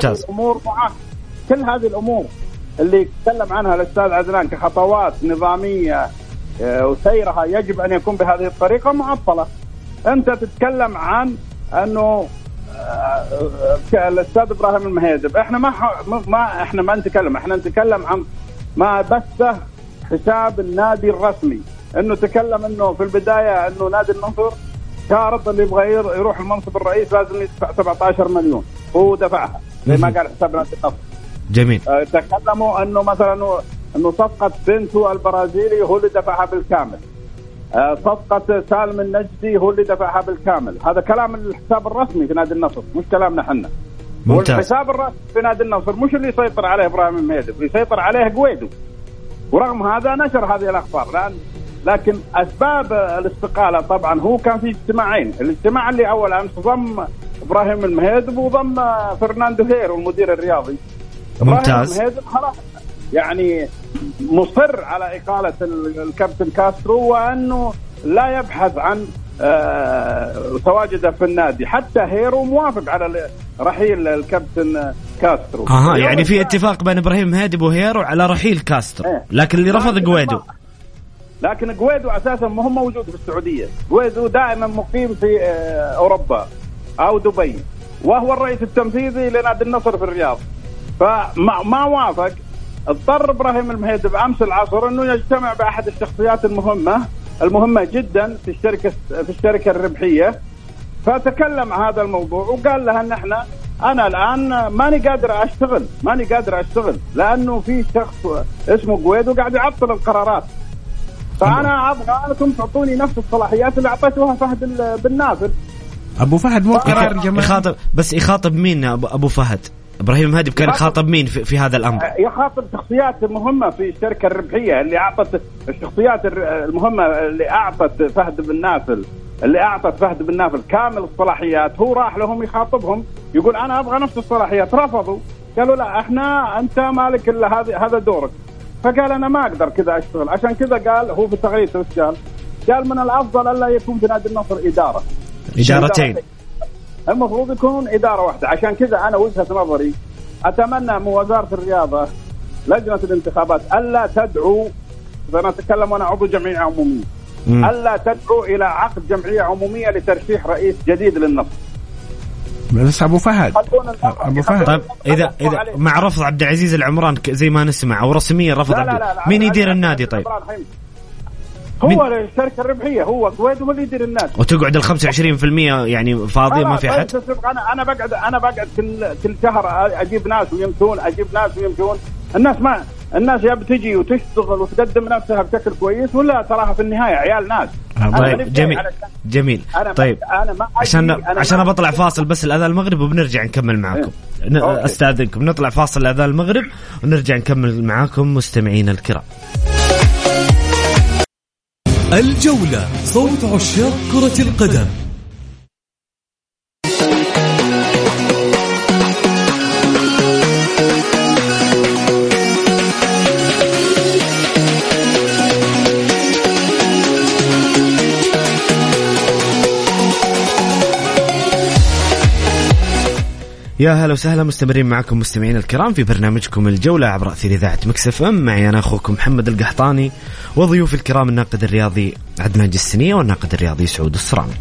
هذه الأمور اللي يتكلم عنها الأستاذ عدنان كخطوات نظامية وسيرها يجب أن يكون بهذه الطريقة معطلة. أنت تتكلم عن أنه الأستاذ إبراهيم المهيدب، إحنا ما نتكلم، إحنا نتكلم عن ما بثه حساب النادي الرسمي، إنه تكلم إنه في البداية إنه نادي النصر شارط اللي يبغى يروح المنصب الرئيس لازم يدفع 17 مليون، هو دفعها زي ما قال حساب نادي النصر. جميل. تكلموا انه مثلا انه صفقه بنتو البرازيلي هو اللي دفعها بالكامل، صفقه سالم النجدي هو اللي دفعها بالكامل. هذا كلام الحساب الرسمي في نادي النصر، مش كلامنا احنا. والحساب الرسمي في نادي النصر مش اللي يسيطر عليه ابراهيم المهيدب، اللي يسيطر عليه قويدو. ورغم هذا نشر هذه الاخبار. لكن اسباب الاستقاله طبعا هو كان في اجتماعين، الاجتماع اللي اولا ضم ابراهيم المهيدب وضم فرناندو هيرو المدير الرياضي. ممتاز. خلاص يعني مصر على إقالة الكابتن كاسترو، وأنه لا يبحث عن تواجده في النادي. حتى هيرو موافق على رحيل الكابتن كاسترو. يعني في اتفاق بين إبراهيم هادب وهيرو على رحيل كاسترو. لكن اللي رفض قويدو. لكن قويدو أساسا ما هو موجود في السعودية، قويدو دائما مقيم في أوروبا أو دبي، وهو الرئيس التنفيذي لنادي النصر في الرياض. فما وافق. اضطر إبراهيم المهيدب أمس العصر أنه يجتمع بأحد الشخصيات المهمة جدا في الشركة الربحية، فتكلم هذا الموضوع وقال لها أن أنا الآن ماني قادر أشتغل لأنه في شخص اسمه قويدو قاعد يعطل القرارات، فأنا أبغى أنكم تعطوني نفس الصلاحيات اللي أعطيتوها فهد بن نافل. أبو فهد مو قرار جماعي، يخاطب مين أبو فهد؟ إبراهيم هادب كان يخاطب مين في هذا الأمر؟ يخاطب شخصيات مهمة في الشركة الربحية، اللي أعطت الشخصيات المهمة اللي أعطت فهد بن نافل كامل الصلاحيات. هو راح لهم يخاطبهم يقول أنا أبغى نفس الصلاحيات، رفضوا، قالوا لا أنت مالك إلا هذا دورك. فقال أنا ما أقدر كذا أشتغل. عشان كذا قال هو في تغريدته وش قال من الأفضل ألا يكون في نادي النصر إدارتين، المفروض يكون إدارة واحدة. عشان كذا أنا وجهة نظري أتمنى من وزارة الرياضة لجنة الانتخابات ألا تدعو، إذا نتكلم أنا عضو جمعية عمومية، ألا تدعو إلى عقد جمعية عمومية لترشيح رئيس جديد للنصر. بس أبو فهد طيب إذا مع رفض عبد العزيز العمران زي ما نسمع أو رسميا رفض مين يدير النادي؟ طيب هو الشركة الربحية، هو قويدو هو اللي يدير النادي، وتقعد 25% يعني فاضية ما في حد. أنا بقعد كل شهر أجيب ناس ويمشون. الناس يا بتجي وتشتغل وتقدم نفسها بشكل كويس، ولا تراها في النهاية عيال ناس. طيب جميل. طيب عشان بطلع فاصل بس الأذان المغرب وبنرجع نكمل معكم. أستاذنكم نطلع فاصل الأذان المغرب ونرجع نكمل معاكم مستمعينا الكرام. الجولة، صوت عشاق كرة القدم. يا هلا وسهلا، مستمرين معكم مستمعين الكرام في برنامجكم الجولة عبر أثير إذاعة مكس اف ام. معي أنا أخوكم محمد القحطاني وضيوف الكرام الناقد الرياضي عدنان جسنية والناقد الرياضي سعود الصرامي.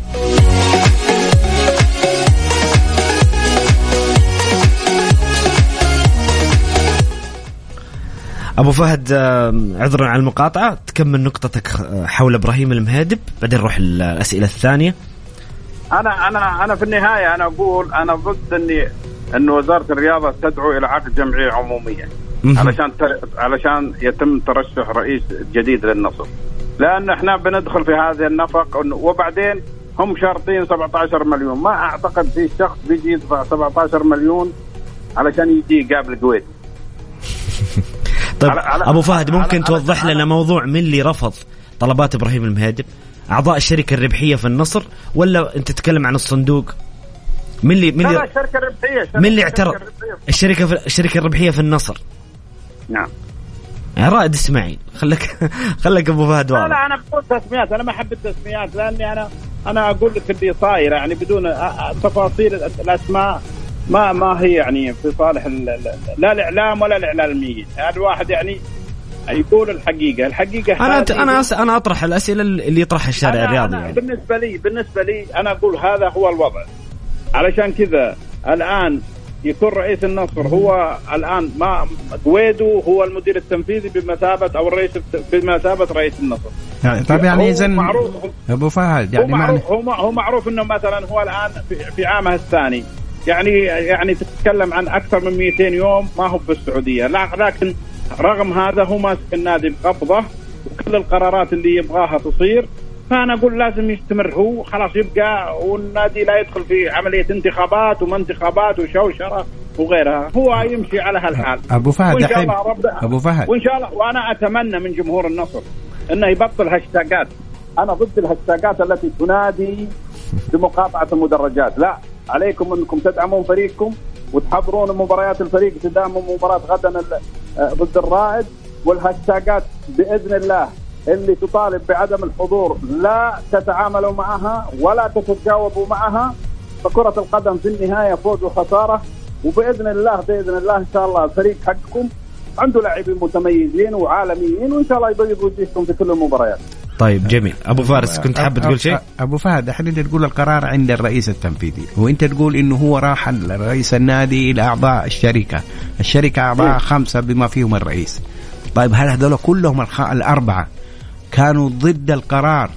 أبو فهد، عذرا على المقاطعة، تكمل نقطتك حول إبراهيم المهيدب بعدين نروح الأسئلة الثانية. أنا في النهاية أنا أقول أنا ضد أن وزارة الرياضة تدعو إلى عقد جمعية عمومية علشان يتم ترشح رئيس جديد للنصر، لأن إحنا بندخل في هذا النفق. وبعدين هم شارطين 17 مليون. ما أعتقد في شخص بيجي يدفع 17 مليون علشان يجي يقابل الكويت. طيب أبو فهد ممكن توضح لنا موضوع من اللي رفض طلبات إبراهيم المهيدب؟ أعضاء الشركة الربحية في النصر ولا أنت تتكلم عن الصندوق؟ من اللي الشركة الربحية. من اللي اعترض؟ الشركة الربحية في النصر. نعم. رائد اسماعيل. خلك أبو فهد واضح. لا أنا بقول تسميات، أنا ما أحب التسميات لأني أنا أقول لك اللي صاير يعني بدون تفاصيل الأسماء ما هي يعني في صالح لا الإعلام ولا الإعلاميين. هذا الواحد يعني يقول الحقيقة. أنا أطرح الأسئلة اللي يطرحها الشارع الرياضي. يعني. بالنسبة لي أنا أقول هذا هو الوضع. علشان كذا الآن يكون رئيس النصر هو الآن ما قويدو هو المدير التنفيذي بمثابة أو الرئيس بمثابة رئيس النصر. طيب يعني إذن أبو فهد يعني هو معروف إنه مثلا هو الآن في عامه الثاني يعني تتكلم عن أكثر من 200 يوم ما هو بالسعودية، لكن رغم هذا هو ماسك النادي بقبضه وكل القرارات اللي يبغاها تصير. فأنا أقول لازم يستمر هو، خلاص يبقى والنادي لا يدخل في عملية انتخابات وما انتخابات وشوشرة وغيرها، هو يمشي على هالحال. أبو فهد وإن شاء الله وأنا أتمنى من جمهور النصر إنه يبطل هاشتاجات. أنا ضد الهاشتاجات التي تنادي بمقاطعة المدرجات. لا، عليكم أنكم تدعمون فريقكم وتحضرون مباريات الفريق، تدعموا مباراة غدا ضد الرائد. والهاشتاجات بإذن الله اللي تطالب بعدم الحضور لا تتعاملوا معها ولا تتجاوبوا معها. فكرة القدم في النهاية فوز وخسارة، وبإذن الله إن شاء الله الفريق حقكم عنده لاعبين متميزين وعالميين، وإن شاء الله يبيض وجهكم في كل المباريات. طيب جميل. أبو فارس كنت حابب تقول شيء؟ أبو فهد احنا تقول القرار عند الرئيس التنفيذي، وانت تقول إنه هو راح رئيس النادي إلى أعضاء الشركة أعضاء 5 بما فيهم الرئيس. طيب هل هذول كلهم الأربعة كانوا ضد القرار،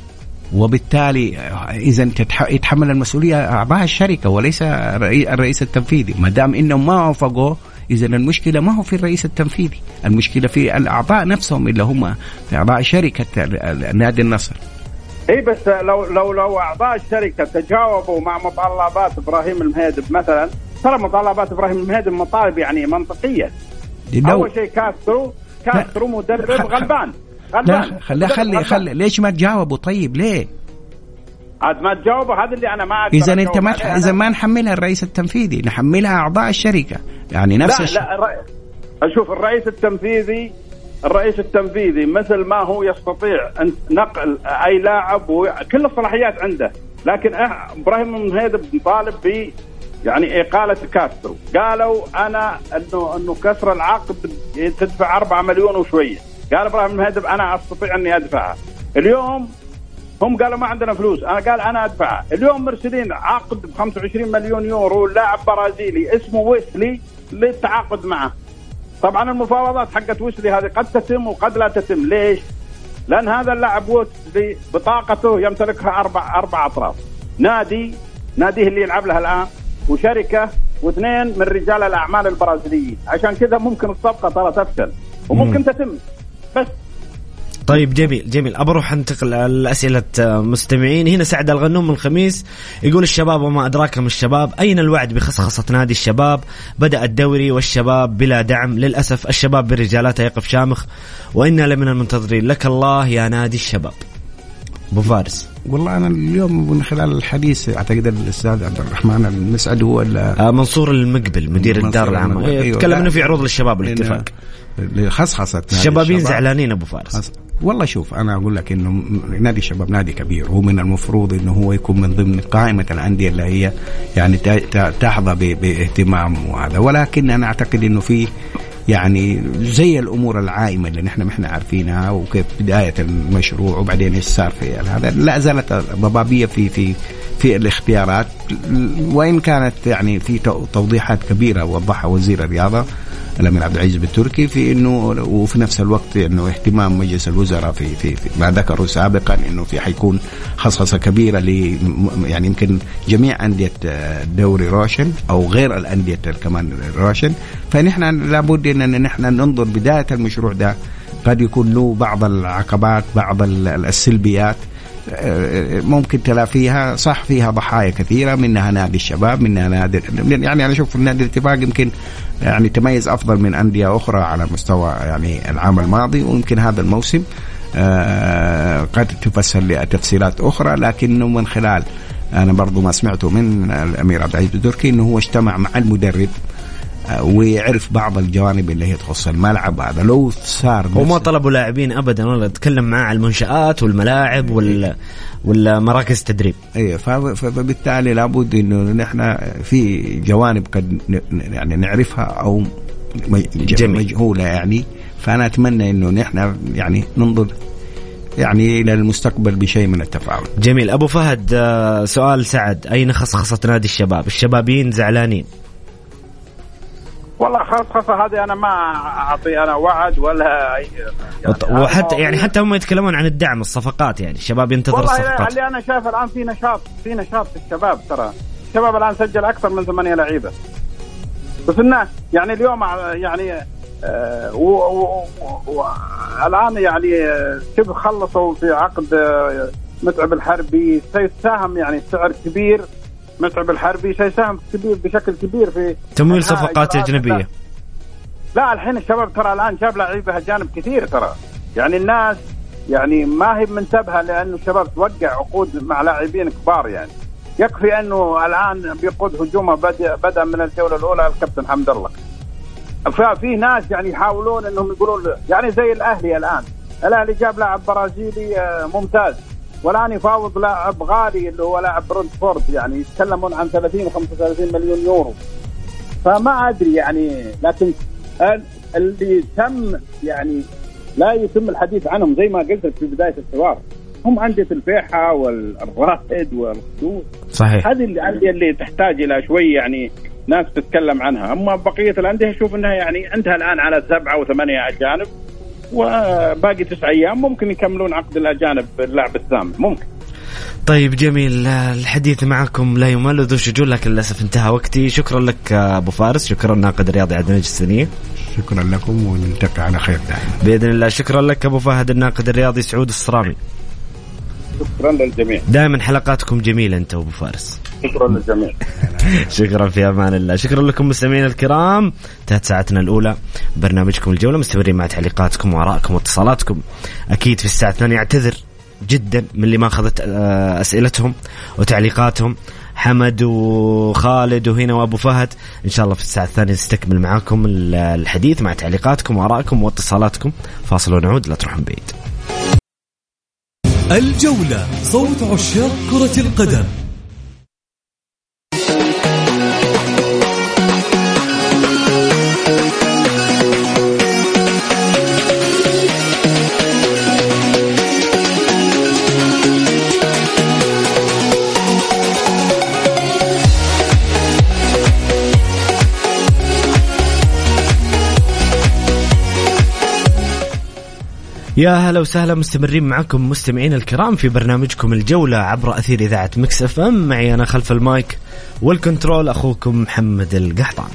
وبالتالي إذا يتحمل المسؤولية أعضاء الشركة وليس الرئيس التنفيذي؟ ما دام إنهم ما وافقوا إذا المشكلة ما هو في الرئيس التنفيذي، المشكلة في الأعضاء نفسهم اللي هم في أعضاء شركة نادي النصر. إيه بس لو أعضاء الشركة تجاوبوا مع مطالبات إبراهيم المهيدب مثلا، ترى مطالبات إبراهيم المهيدب مطالب يعني منطقية. أول شيء كاسترو مدرب غلبان. لا خلي ليش ما تجاوبوا؟ طيب ليه عاد ما تجاوبوا؟ هذا اللي أنا ما أقدر. إذا أنت إذا ما نحملها الرئيس التنفيذي، نحملها أعضاء الشركة يعني نفس الشيء. أشوف الرئيس التنفيذي مثل ما هو يستطيع أن نقل أي لاعب وكل الصلاحيات عنده، لكن إبراهيم المهيدب طالب ب يعني إقالة كاسترو. قالوا أنا إنه كسر العقد تدفع 4 مليون وشوية. قال إبراهيم المهيدب أنا أستطيع أني أدفعها. اليوم هم قالوا ما عندنا فلوس، أنا أدفعها. اليوم مرسلين عقد ب25 مليون يورو لاعب برازيلي اسمه ويسلي للتعاقد معه. طبعا المفاوضات حقت ويسلي هذه قد تتم وقد لا تتم. ليش؟ لأن هذا اللاعب ويسلي بطاقته يمتلكها 4 أطراف: ناديه اللي يلعب لها الآن، وشركة، و2 من رجال الأعمال البرازيليين. عشان كذا ممكن الصفقة ترى تفشل وممكن تتم. بس طيب جميل. أبروح أنتقل لأسئلة مستمعين. هنا سعد الغنوم من الخميس يقول: الشباب وما أدراكهم الشباب، أين الوعد بخصخصة نادي الشباب؟ بدأ الدوري والشباب بلا دعم، للأسف الشباب برجالاته يقف شامخ، وإنا لمن المنتظرين، لك الله يا نادي الشباب. أبو فارس. والله أنا اليوم من خلال الحديث أعتقد الأستاذ عبد الرحمن المسعد هو منصور المقبل مدير الدار العامة تكلم إنه في عروض للشباب الاتفاق لخصخصة الشبابين زعلانين. أبو فارس والله شوف أنا أقول لك إنه نادي الشباب نادي كبير، هو من المفروض إنه هو يكون من ضمن قائمة الأندية اللي هي يعني تحظى باهتمام وهذا، ولكن أنا أعتقد إنه في يعني زي الأمور العائمة اللي نحن عارفينها وكيف بداية المشروع وبعدين إيش صار في هذا، لا زالت ضبابية في الاختيارات، وإن كانت يعني في توضيحات كبيرة وضحها وزير الرياضة الأمير عبد العزيز بالتركي في إنه، وفي نفس الوقت إنه اهتمام مجلس الوزراء في ما ذكروا سابقا إنه في حيكون خصخصة كبيرة يعني يمكن جميع أندية الدوري روشن أو غير الأندية كمان روشن. فنحن لابد إن نحن ننظر بداية المشروع ده قد يكون له بعض العقبات، بعض السلبيات، ممكن تلافيها. صح فيها ضحايا كثيرة، منها نادي الشباب، منها نادي، يعني أنا أشوف النادي الاتفاق يمكن يعني تميز أفضل من أندية أخرى على مستوى يعني العام الماضي، ويمكن هذا الموسم قد تفسر لتفسيرات أخرى، لكنه من خلال أنا برضو ما سمعته من الأمير عبد العزيز التركي أنه هو اجتمع مع المدرب ويعرف بعض الجوانب اللي هي تخص الملعب. هذا لو صار وما طلبوا لاعبين ابدا، ولا تكلم معاه على المنشآت والملاعب ولا مراكز تدريب. ايوه، فبالتالي لابد انه نحن في جوانب قد يعني نعرفها او مجهوله يعني. فانا اتمنى انه نحن يعني ننظر يعني الى المستقبل بشيء من التفاؤل. جميل. ابو فهد، سؤال سعد، اين خصخصة نادي الشباب؟ الشبابين زعلانين. والله خصخصة هذه أنا ما أعطي أنا وعد ولا يعني وحتى يعني حتى هم يتكلمون عن الدعم، الصفقات، يعني الشباب ينتظر الصفقات. والله اللي أنا شايف الآن في نشاط في الشباب. ترى الشباب الآن سجل أكثر من 8 لعيبة، بس الناس يعني اليوم يعني الآن يعني شبه خلصوا في عقد متعب الحربي، سيساهم يعني سعر كبير. متعب الحربي سيساهم كبير بشكل كبير في تمويل صفقات أجنبية. لا الحين الشباب ترى الآن جاب لاعبين أجانب كثير ترى، يعني الناس يعني ما هي منتبهة، لأنه الشباب توقع عقود مع لاعبين كبار. يعني يكفي أنه الآن بيقود هجومه بدأ من الجولة الأولى الكابتن حمد الله. ففي ناس يعني يحاولون أنهم يقولون يعني زي الأهلي الآن، الأهلي جاب لاعب برازيلي ممتاز، والآن يفاوض لاعب غالي اللي هو لاعب برنتفورد، يعني يتكلمون عن 30 و35 مليون يورو. فما أدري يعني، لكن اللي تم يعني لا يتم الحديث عنهم زي ما قلت في بداية الحوار، هم أندية الفيحة والرائد والخدود. صحيح، هذه الأندية اللي تحتاج إلى شوي يعني ناس تتكلم عنها. أما بقية الأندية شوف أنها يعني عندها الآن على 7 و8 أجانب، وباقي 9 أيام ممكن يكملون عقد الأجانب اللاعب الثامن ممكن. طيب جميل، الحديث معكم لا يمل وذو شجون، لكن للأسف انتهى وقتي. شكرا لك أبو فارس، شكرا ناقد الرياضي عدنان الجسنية. شكرا لكم ونلتقي على خير دائما بإذن الله. شكرا لك أبو فهد الناقد الرياضي سعود الصرامي. شكرا للجميع، دائما حلقاتكم جميلة أنت وأبو فارس. شكرا للجميع. شكرا، في أمان الله. شكرا لكم مستمعين الكرام، انتهت ساعتنا الأولى برنامجكم الجولة. مستمرين مع تعليقاتكم وآرائكم واتصالاتكم. أكيد في الساعة الثانية أعتذر جدا من اللي ما أخذت أسئلتهم وتعليقاتهم، حمد وخالد وهنا وأبو فهد. إن شاء الله في الساعة الثانية نستكمل معاكم الحديث مع تعليقاتكم وآرائكم واتصالاتكم. فاصل ونعود، لا تروحون بعيد. الجولة، صوت عشاق كرة القدم. يا هلا وسهلا، مستمرين معكم مستمعين الكرام في برنامجكم الجولة عبر أثير إذاعة ميكس اف ام. معي أنا خلف المايك والكنترول أخوكم محمد القحطان.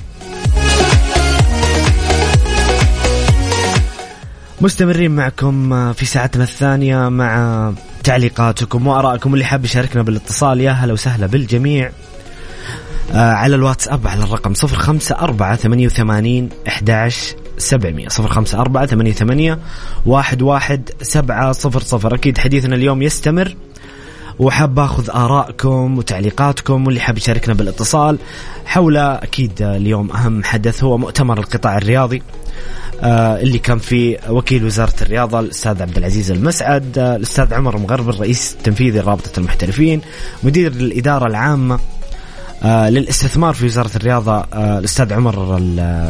مستمرين معكم في ساعتنا الثانية مع تعليقاتكم وآرائكم. اللي حاب يشاركنا بالاتصال يا هلا وسهلا بالجميع على الواتساب على الرقم 0548811700 0548811700. أكيد حديثنا اليوم يستمر، وحاب أخذ آرائكم وتعليقاتكم، واللي حاب يشاركنا بالاتصال حول أكيد اليوم أهم حدث هو مؤتمر القطاع الرياضي اللي كان فيه وكيل وزارة الرياضة الأستاذ عبد العزيز المسعد، الأستاذ عمر مغربل رئيس تنفيذي رابطة المحترفين، مدير الإدارة العامة للاستثمار في وزارة الرياضة الأستاذ عمر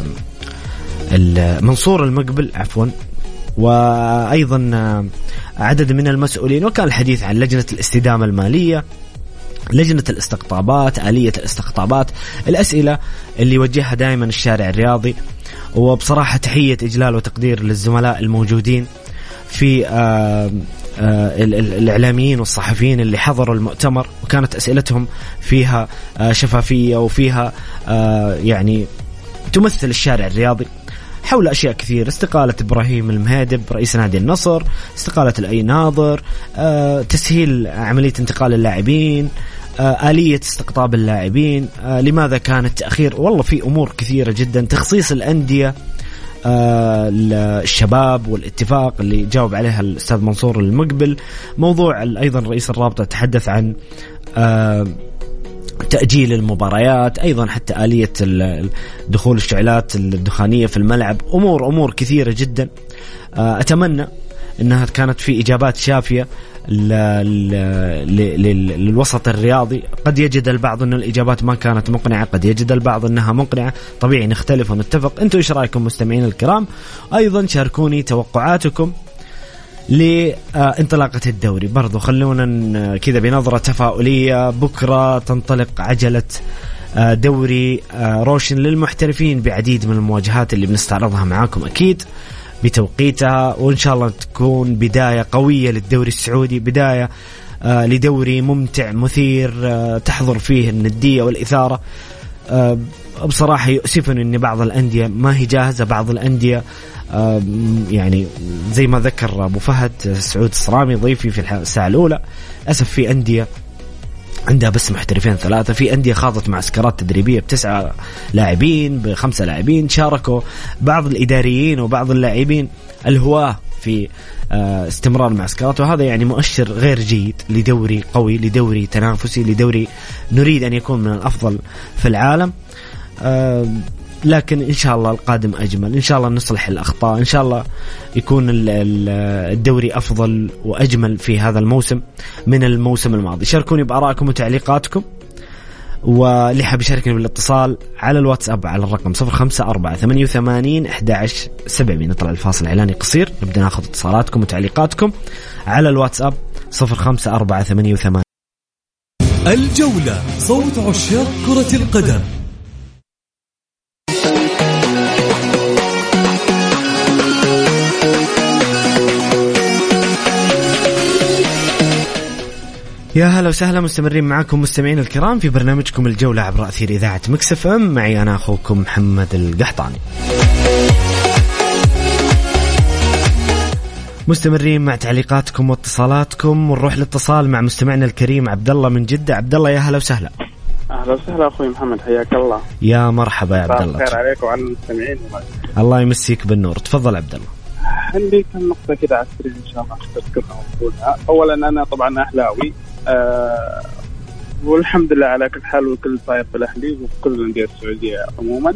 منصور المقبل عفوا، وأيضا عدد من المسؤولين. وكان الحديث عن لجنة الاستدامة المالية، لجنة الاستقطابات، آلية الاستقطابات، الأسئلة اللي يوجهها دائما الشارع الرياضي. وبصراحة تحية إجلال وتقدير للزملاء الموجودين في الإعلاميين والصحفيين اللي حضروا المؤتمر، وكانت أسئلتهم فيها شفافية وفيها يعني تمثل الشارع الرياضي. حول أشياء كثير، استقالة إبراهيم المهيدب رئيس نادي النصر، استقالة الأي ناظر، تسهيل عملية انتقال اللاعبين، آلية استقطاب اللاعبين، لماذا كان التأخير. والله في أمور كثيرة جدا، تخصيص الأندية، الشباب والاتفاق اللي جاوب عليها الأستاذ منصور المقبل، موضوع أيضا رئيس الرابطة تحدث عن تأجيل المباريات، أيضا حتى آلية دخول الشعلات الدخانية في الملعب، أمور كثيرة جدا. أتمنى أنها كانت في إجابات شافية للوسط الرياضي. قد يجد البعض أن الإجابات ما كانت مقنعة، قد يجد البعض أنها مقنعة، طبيعي نختلف ونتفق. أنتوا إيش رأيكم مستمعين الكرام؟ أيضا شاركوني توقعاتكم لانطلاقة الدوري، برضو خلونا كذا بنظرة تفاؤلية. بكرة تنطلق عجلة دوري روشن للمحترفين بعديد من المواجهات اللي بنستعرضها معاكم أكيد بتوقيتها، وإن شاء الله تكون بداية قوية للدوري السعودي، بداية لدوري ممتع مثير تحضر فيه الندية والإثارة. بصراحة يؤسفني أن بعض الأندية ما هي جاهزة، بعض الأندية يعني زي ما ذكر أبو فهد سعود الصرامي ضيفي في الساعة الأولى، أسف في أندية عندها بس محترفين 3، في أندية خاضت معسكرات تدريبية ب9 لاعبين ب5 لاعبين، شاركوا بعض الإداريين وبعض اللاعبين الهواة في استمرار المعسكرات، وهذا يعني مؤشر غير جيد لدوري قوي، لدوري تنافسي، لدوري نريد أن يكون من الأفضل في العالم. لكن إن شاء الله القادم أجمل، إن شاء الله نصلح الأخطاء، إن شاء الله يكون الدوري أفضل وأجمل في هذا الموسم من الموسم الماضي. شاركوني بآرائكم وتعليقاتكم، واللي حاب يشاركني بالاتصال على الواتساب على الرقم 0548811700. نطلع الفاصل إعلاني قصير، نبدأ ناخذ اتصالاتكم وتعليقاتكم على الواتساب 054881. الجولة، صوت عشاق كرة القدم. يا هلا وسهلا، مستمرين معاكم مستمعين الكرام في برنامجكم الجولة عبر أثير إذاعة ميكس اف ام، معي أنا أخوكم محمد القحطاني. مستمرين مع تعليقاتكم واتصالاتكم، ونروح الاتصال مع مستمعنا الكريم عبد الله من جدة. عبد الله يا هلا وسهلا. أهلا وسهلا أخوي محمد، حياك الله. يا مرحبا يا عبد الله. خير عليك وعلى المستمعين. الله يمسيك بالنور، تفضل عبد الله. عندي كم نقطة كده عسكرية إن شاء الله أذكرها وأقولها. أولا أنا طبعا أهلاوي والحمد لله على كل حال، وكل صاير في الأهلي وكل الأندية السعودية عموما.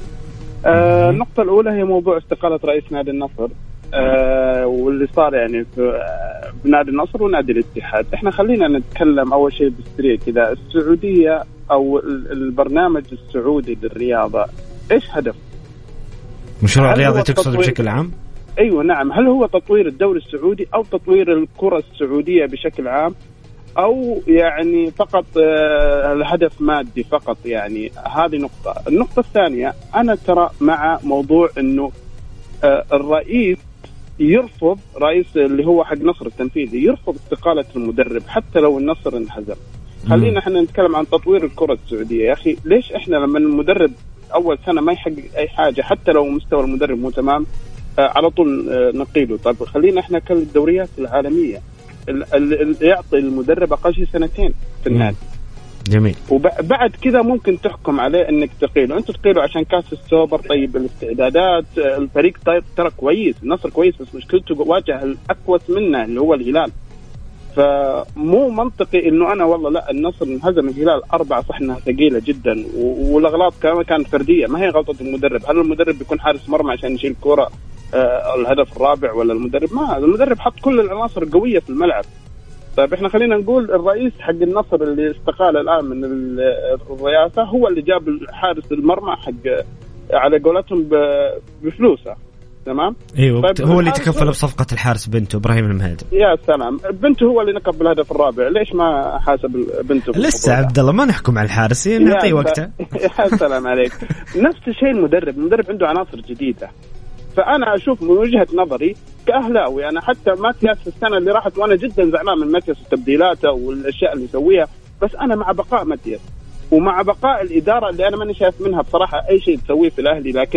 النقطة الأولى هي موضوع استقالة رئيس نادي النصر واللي صار يعني في نادي النصر ونادي الاتحاد. احنا خلينا نتكلم أول شيء بالسريع كذا، السعودية أو البرنامج السعودي للرياضة إيش هدف؟ مشروع رياضي تقصد بشكل عام؟ أيوة نعم، هل هو تطوير الدوري السعودي أو تطوير الكرة السعودية بشكل عام، أو يعني فقط الهدف مادي فقط؟ يعني هذه نقطة. النقطة الثانية، أنا ترى مع موضوع أنه الرئيس يرفض، رئيس اللي هو حق نصر التنفيذي يرفض استقالة المدرب حتى لو النصر انهزم. خلينا احنا نتكلم عن تطوير الكرة السعودية. يا أخي ليش احنا لما المدرب أول سنة ما يحقق أي حاجة حتى لو مستوى المدرب مو تمام على طول نقيله؟ طيب خلينا احنا كالدوريات العالمية يعطي المدرب أقل شيء 2 في النادي. جميل. وبعد كذا ممكن تحكم عليه انك تقيله. انت تقيله عشان كاس السوبر، طيب الاستعدادات، الفريق طيب ترى كويس، النصر كويس، بس مشكلته واجه الأكوس منه اللي هو الهلال. فمو منطقي انه انا والله لا النصر انهزم الهلال 4 صح انها ثقيله جدا، والاغلاط كانت فرديه، ما هي غلطه المدرب. هل المدرب بيكون حارس مرمى عشان يشيل كرة الهدف الرابع، ولا المدرب؟ ما المدرب حط كل العناصر القويه في الملعب. طيب احنا خلينا نقول الرئيس حق النصر اللي استقال الان من الرئاسه هو اللي جاب حارس المرمى حق على قولتهم بفلوسه، تمام؟ ايوه طيب هو اللي تكفل بصفقه الحارس بنته ابراهيم المهيدب. يا سلام، بنته هو اللي نقب بالهدف الرابع، ليش ما حاسب بنته؟ لسه عبد الله ما نحكم على الحارس، نعطيه وقته. يا سلام عليك. نفس الشيء المدرب عنده عناصر جديده. فانا اشوف من وجهه نظري كاهلاوي، انا حتى ماتياس في السنه اللي راحت وانا جدا زعلان من ماتياس وتبديلاته والاشياء اللي يسويها، بس انا مع بقاء ماتياس ومع بقاء الاداره اللي انا ماني شايف منها بصراحه اي شيء تسويه في الاهلي. لكن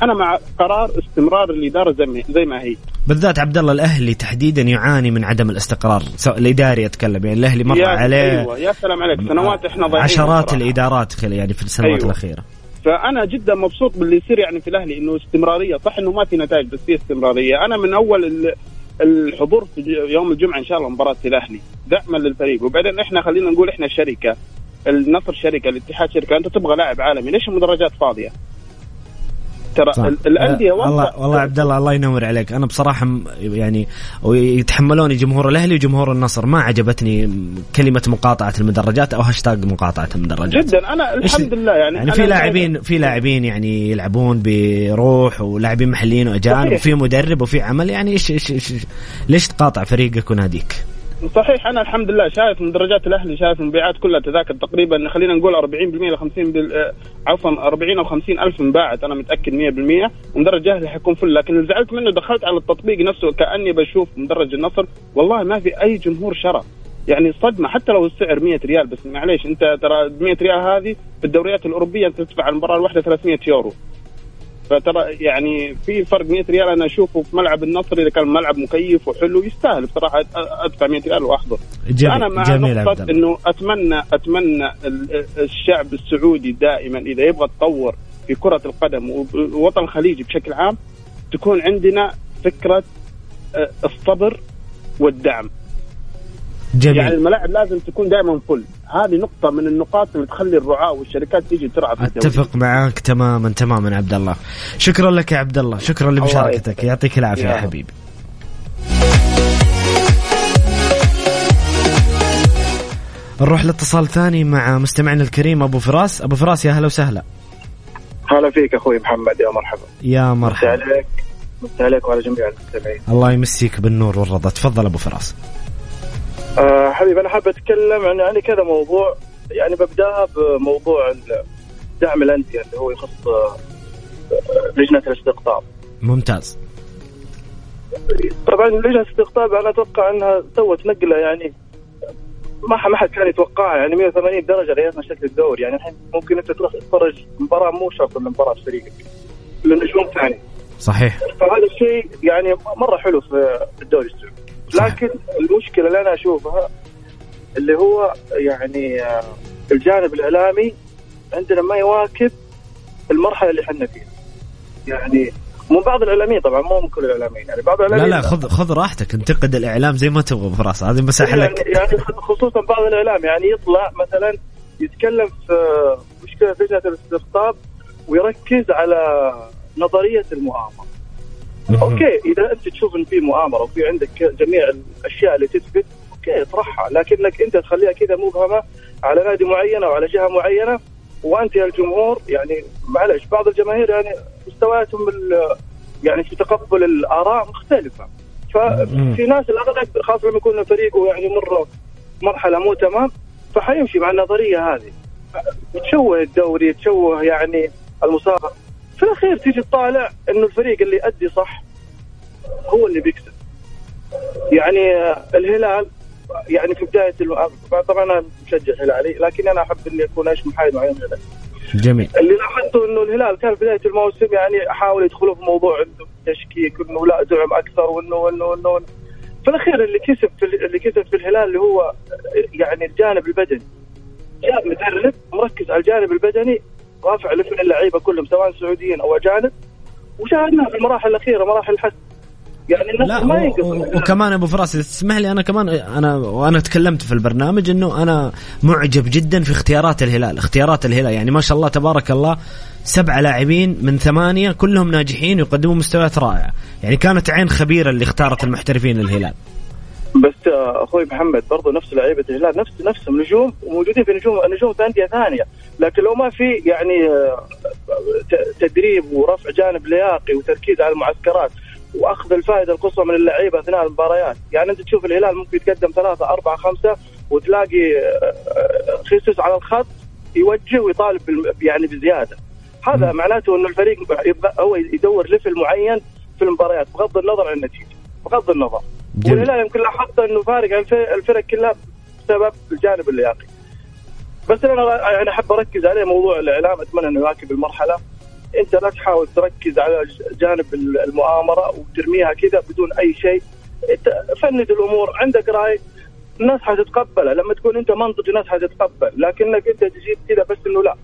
انا مع قرار استمرار الاداره زي ما هي. بالذات عبد الله الاهلي تحديدا يعاني من عدم الاستقرار، الاداري اتكلم، يعني الاهلي مر عليه أيوة يا سلام عليك سنوات احنا ضايعين، عشرات الادارات يعني في السنوات أيوة. الاخيره. فانا جدا مبسوط باللي يصير يعني في الاهلي، انه استمراريه، صح انه ما في نتائج بس في استمراريه. انا من اول الحضور في يوم الجمعه ان شاء الله مباراه الاهلي دعما للفريق. وبعدين احنا خلينا نقول احنا شركه، النصر شركه، الاتحاد شركه، انت تبغى لاعب عالمي، ليش المدرجات فاضيه؟ ترى الانديه والله عبد الله الله ينور عليك. انا بصراحه يعني ويتحملوني جمهور الاهلي وجمهور النصر، ما عجبتني كلمه مقاطعه المدرجات او هاشتاج مقاطعه المدرجات جدا. انا الحمد لله يعني في لاعبين يعني يلعبون بروح، ولاعبين محليين واجانب، وفي مدرب وفي عمل، يعني ليش تقاطع فريقك وناديك؟ صحيح. أنا الحمد لله شايف مدرجات الأهلي، شايف المبيعات كلها تذاكر تقريبا خلينا نقول 40% ل 50 عفوا 40 أو 50 ألف انباعت، أنا متأكد 100%. ومدرج الأهلي حيكون فل. لكن اللي زعلت منه دخلت على التطبيق نفسه كأني بشوف مدرج النصر، والله ما في أي جمهور شرى. يعني صدمة، حتى لو السعر 100 ريال بس، معليش أنت ترى 100 ريال هذه في الدوريات الأوروبية أنت تدفع المباراة الواحدة 300 يورو. فترى يعني في فرق 100 ريال أنا أشوفه في ملعب النصر إذا كان ملعب مكيف وحلو يستاهل بصراحة أدفع 100 ريال وأحضر. أنا مع نقطة إنه أتمنى الشعب السعودي دائما إذا يبغى تطور في كرة القدم والوطن الخليجي بشكل عام تكون عندنا فكرة الصبر والدعم. جميل. يعني الملاعب لازم تكون دائما فل. هذه نقطة من النقاط اللي تخلي الرعاة والشركات تيجي ترعى في الدوري. اتفق معك تماما عبد الله. شكرا لك يا عبد الله، شكرا لمشاركتك، يعطيك العافية يا حبيبي. نروح لاتصال ثاني مع مستمعنا الكريم ابو فراس. ابو فراس يا هلا وسهلا. هلا فيك اخوي محمد، يا مرحبا. يا مرحبا. مساء عليك وعلى جميع المستمعين. الله يمسيك بالنور والرضا. تفضل ابو فراس. حبيبي أنا حابب أتكلم عن يعني كذا موضوع. يعني ببدأها بموضوع دعم الأندية اللي هو يخص لجنة الاستقطاب. ممتاز. طبعا لجنة الاستقطاب أنا أتوقع أنها سوت نقلة يعني ما حد كان يتوقعها، يعني 180 درجة غيرنا شكل الدوري. يعني الحين ممكن أنت تتفرج مباراة مو شرط من مباراة فريقك للنجوم ثاني. صحيح. فهذا الشيء يعني مرة حلو في الدوري السعودي. لكن المشكلة اللي أنا أشوفها اللي هو يعني الجانب الإعلامي عندنا ما يواكب المرحلة اللي حنا فيها. يعني مو بعض الإعلاميين طبعا، مو من كل الإعلاميين، يعني بعض الإعلاميين. لا خذ راحتك، انتقد الإعلام زي ما تبغى بفراس، هذه مساحة لك. يعني خصوصا بعض الإعلام يعني يطلع مثلا يتكلم في مشكلة لجنة الاستقطاب ويركز على نظرية المؤامرة. اوكي اذا انت تشوف ان في مؤامره وفي عندك جميع الاشياء اللي تثبت اوكي اطرحها، لكنك انت تخليها كذا مبهمه على نادي معين او على جهه معينه، وانت يا الجمهور يعني معلش بعض الجماهير يعني مستوياتهم يعني في تقبل الاراء مختلفه. ففي ناس الاغلب خاصه لما يكون فريقه يعني مر مرحله مو تمام فحيمشي مع النظريه هذه، تشوه الدوري، تشوه يعني المسابقه. في الأخير تيجي تطالع إنه الفريق اللي يؤدي صح هو اللي بيكسب. يعني الهلال يعني في بداية طبعا أنا مشجع هلالي، لكن أنا أحب إني أكون إيش محايد مع الهلال. جميل. اللي لاحظته إنه الهلال كان في بداية الموسم يعني حاول يدخلوا في موضوع إنه تشكيك، إنه لا دعم أكثر، وإنه في الأخير اللي كسب في الهلال اللي هو يعني الجانب البدني. جاب مدرب مركز على الجانب البدني، رافع لفن اللعيبه كلهم سواء سعوديين او اجانب، وشاهدنا في المراحل الاخيره مراحل الحسم. يعني الناس ما ينقص. وكمان ابو فراس تسمح لي انا كمان وانا تكلمت في البرنامج انه انا معجب جدا في اختيارات الهلال يعني ما شاء الله تبارك الله 7 لاعبين من 8 كلهم ناجحين يقدمون مستويات رائعه. يعني كانت عين خبيره اللي اختارت المحترفين للهلال. بس اخوي محمد برضو نفس لعيبه الهلال نفسهم نجوم وموجودين في نجوم في انديه ثانيه، لكن لو ما في يعني تدريب ورفع جانب لياقي وتركيز على المعسكرات واخذ الفائده القصوى من اللعيبه اثناء المباريات. يعني انت تشوف الهلال ممكن يتقدم 3 4 5 وتلاقي خيسوس على الخط يوجه ويطالب يعني بزياده. هذا معناته انه الفريق هو يدور ليفل معين في المباريات بغض النظر عن النتيجه، بغض النظر. والهلال يمكن لاحظت انه فارق عن الفرق كلها بسبب الجانب اللياقي. بس انا يعني احب اركز عليه موضوع الاعلام، اتمنى انه يواكب المرحله أنت لا تحاول تركز على جانب المؤامرة وترميها كذا بدون أي شيء. فند الأمور، عندك رأي الناس حتتقبلها، لما تكون أنت منطقي الناس حتتقبل، لكنك أنت تجيب كذا بس إنه لا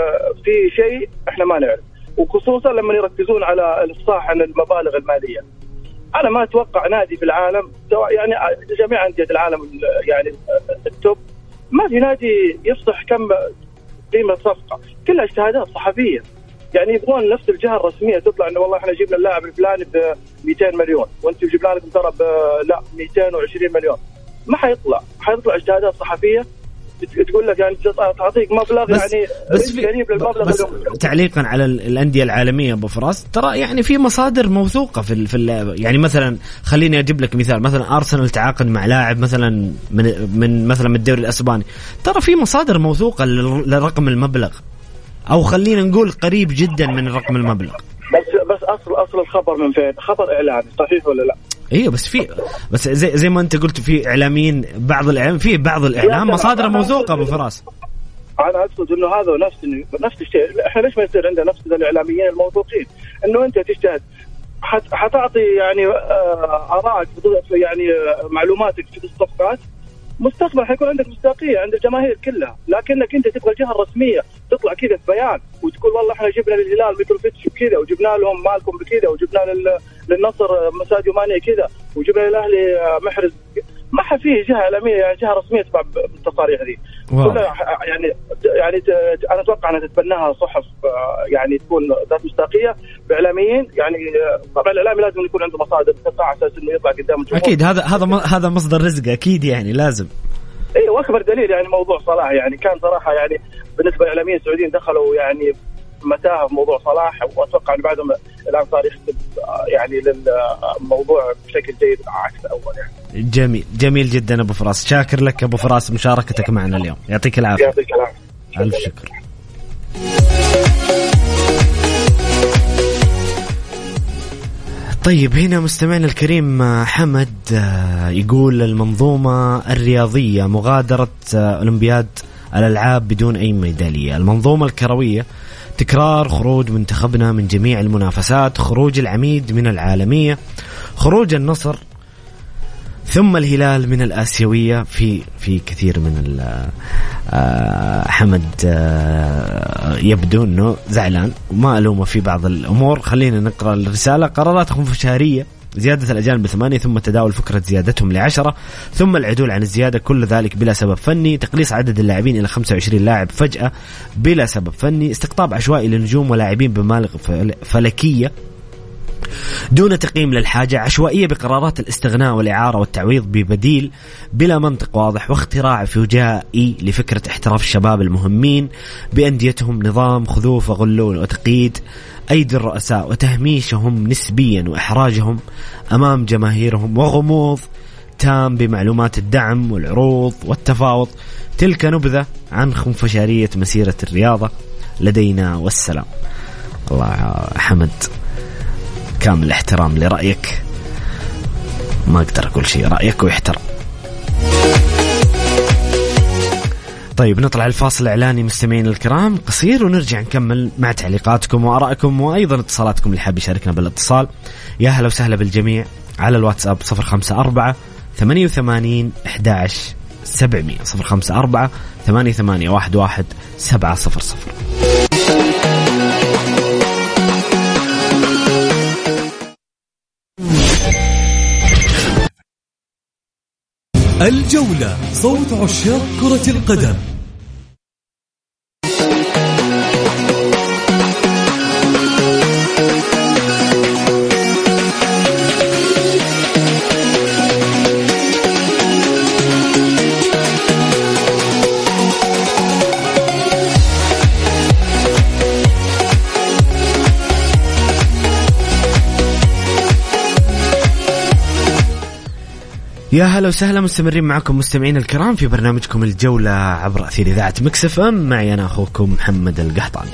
في شيء إحنا ما نعرف، وخصوصا لما يركزون على الإفصاح عن المبالغ المالية. أنا ما أتوقع نادي في العالم سواء يعني جميع أندية العالم يعني التوب ما في نادي يفصح كم قيمة صفقة، كلها اجتهادات صحفية. يعني يبغون نفس الجهة الرسمية تطلع إنه والله إحنا جبنا اللاعب الفلاني ب 200 مليون وأنتم جبنا لكم ترى لا 220 مليون. ما حيطلع اجتهادات صحفية تقول لك يعني تعطيك مبلغ يعني قريب للمبلغ. بس تعليقا على الأندية العالمية أبو فراس، ترى يعني في مصادر موثوقة في يعني مثلا خليني أجيب لك مثال، مثلا أرسنال تعاقد مع لاعب مثلا من الدوري الأسباني، ترى في مصادر موثوقة لرقم المبلغ، أو خلينا نقول قريب جدا من رقم المبلغ. بس أصل الخبر من فين؟ خبر إعلامي صحيح ولا لا؟ ايوه بس زي ما انت قلت في اعلاميين، بعض الاعلام مصادر موثوقه ابو فراس. انا اقصد انه هذا نفس الشيء. احنا ليش ما يصير عندنا نفس الاعلاميين الموثوقين، انه انت تجتهد حتعطي يعني ارائك يعني معلوماتك في الصفقات، مستقبل حيكون عندك مصداقيه عند الجماهير كلها. لكنك انت تبغى الجهه الرسميه تطلع كذا بيان وتقول والله احنا جبنا للهلال متروفيتش بكذا، وجبنا لهم مالكم بكذا، وجبنا للنصر ساديو ماني كذا، وجبنا للاهلي محرز. ما حفيه جهه اعلاميه يعني جهه رسميه تتبع بالتصاريح دي كلها. يعني انا اتوقع انها تتبناها صحف يعني تكون ذات مصداقيه باعلاميين. يعني طبعا الاعلامي لازم يكون عنده مصادر على اساس انه يطلع قدام الجمهور. اكيد هذا مصدر رزق اكيد، يعني لازم. ايوه، واكبر دليل يعني موضوع صلاح، يعني كان صراحه يعني بالنسبه للاعلاميين السعوديين دخلوا يعني متاهه في موضوع صلاح، واتوقع ان بعدهم الان صار يختم يعني للموضوع بشكل جيد عكس الاول. يعني جميل جدا ابو فراس، شاكر لك ابو فراس مشاركتك معنا اليوم، يعطيك العافيه. يعطيك العافيه، الف شكر. طيب هنا مستمعنا الكريم حمد يقول المنظومة الرياضية مغادرة أولمبياد الألعاب بدون أي ميدالية، المنظومة الكروية تكرار خروج منتخبنا من جميع المنافسات، خروج العميد من العالمية، خروج النصر ثم الهلال من الآسيوية في كثير من حمد يبدو أنه زعلان وما ألومه في بعض الأمور. خلينا نقرأ الرسالة. قرارات خنفشارية، زيادة الأجانب ب8، ثم تداول فكرة زيادتهم ل10، ثم العدول عن الزيادة، كل ذلك بلا سبب فني، تقليص عدد اللاعبين إلى 25 لاعب فجأة بلا سبب فني، استقطاب عشوائي لنجوم ولاعبين بمبالغ فلكية دون تقييم للحاجة، عشوائية بقرارات الاستغناء والإعارة والتعويض ببديل بلا منطق واضح، واختراع فجائي لفكرة احتراف الشباب المهمين بأنديتهم، نظام خذوه فغلون وتقييد أيدي الرؤساء وتهميشهم نسبيا وإحراجهم أمام جماهيرهم، وغموض تام بمعلومات الدعم والعروض والتفاوض. تلك نبذة عن خنفشارية مسيرة الرياضة لدينا، والسلام. الله حمد، كامل احترام لرأيك، ما أقدر أقول شيء، رأيك ويحترم. طيب نطلع الفاصل الإعلاني مستمعين الكرام قصير، ونرجع نكمل مع تعليقاتكم وآرائكم وأيضا اتصالاتكم اللي حاب يشاركنا بالاتصال. يا هلا وسهلا بالجميع على الواتساب 054 88 11 700 054 88 11 700. الجولة، صوت عشاق كرة القدم. يا هلا وسهلا، مستمرين معكم مستمعين الكرام في برنامجكم الجولة عبر أثير إذاعة ميكس اف ام، معي أنا أخوكم محمد القحطاني.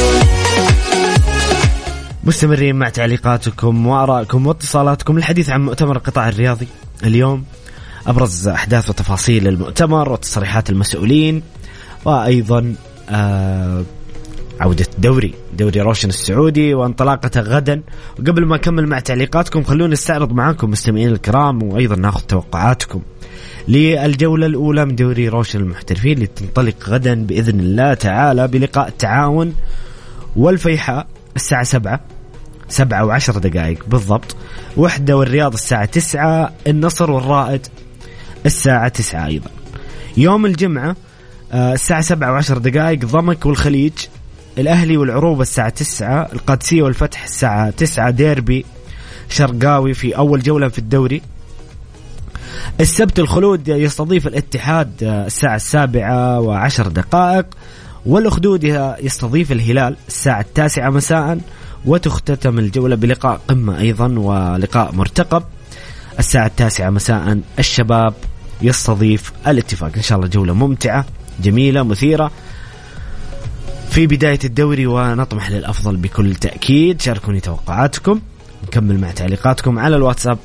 مستمرين مع تعليقاتكم وآرائكم واتصالاتكم الحديث عن مؤتمر القطاع الرياضي اليوم، أبرز أحداث وتفاصيل المؤتمر وتصريحات المسؤولين، وأيضا عودة دوري روشن السعودي وانطلاقته غدا. وقبل ما أكمل مع تعليقاتكم خلونا نستعرض معاكم مستمعين الكرام وأيضا ناخذ توقعاتكم للجولة الأولى من دوري روشن المحترفين اللي تنطلق غدا بإذن الله تعالى بلقاء التعاون والفيحاء الساعة 7:10 بالضبط، وحدة والرياض الساعة 9، النصر والرائد الساعة 9 أيضا. يوم الجمعة الساعة 7:10 ضمك والخليج، الأهلي والعروبة الساعة 9، القادسية والفتح الساعة 9، ديربي شرقاوي في أول جولة في الدوري. السبت الخلود يستضيف الاتحاد الساعة 7:10، والأخدود يستضيف الهلال الساعة 9 مساء، وتختتم الجولة بلقاء قمة أيضا ولقاء مرتقب الساعة 9 مساء، الشباب يستضيف الاتفاق. إن شاء الله جولة ممتعة جميلة مثيرة في بداية الدوري، ونطمح للأفضل بكل تأكيد. شاركوني توقعاتكم، نكمل مع تعليقاتكم على الواتساب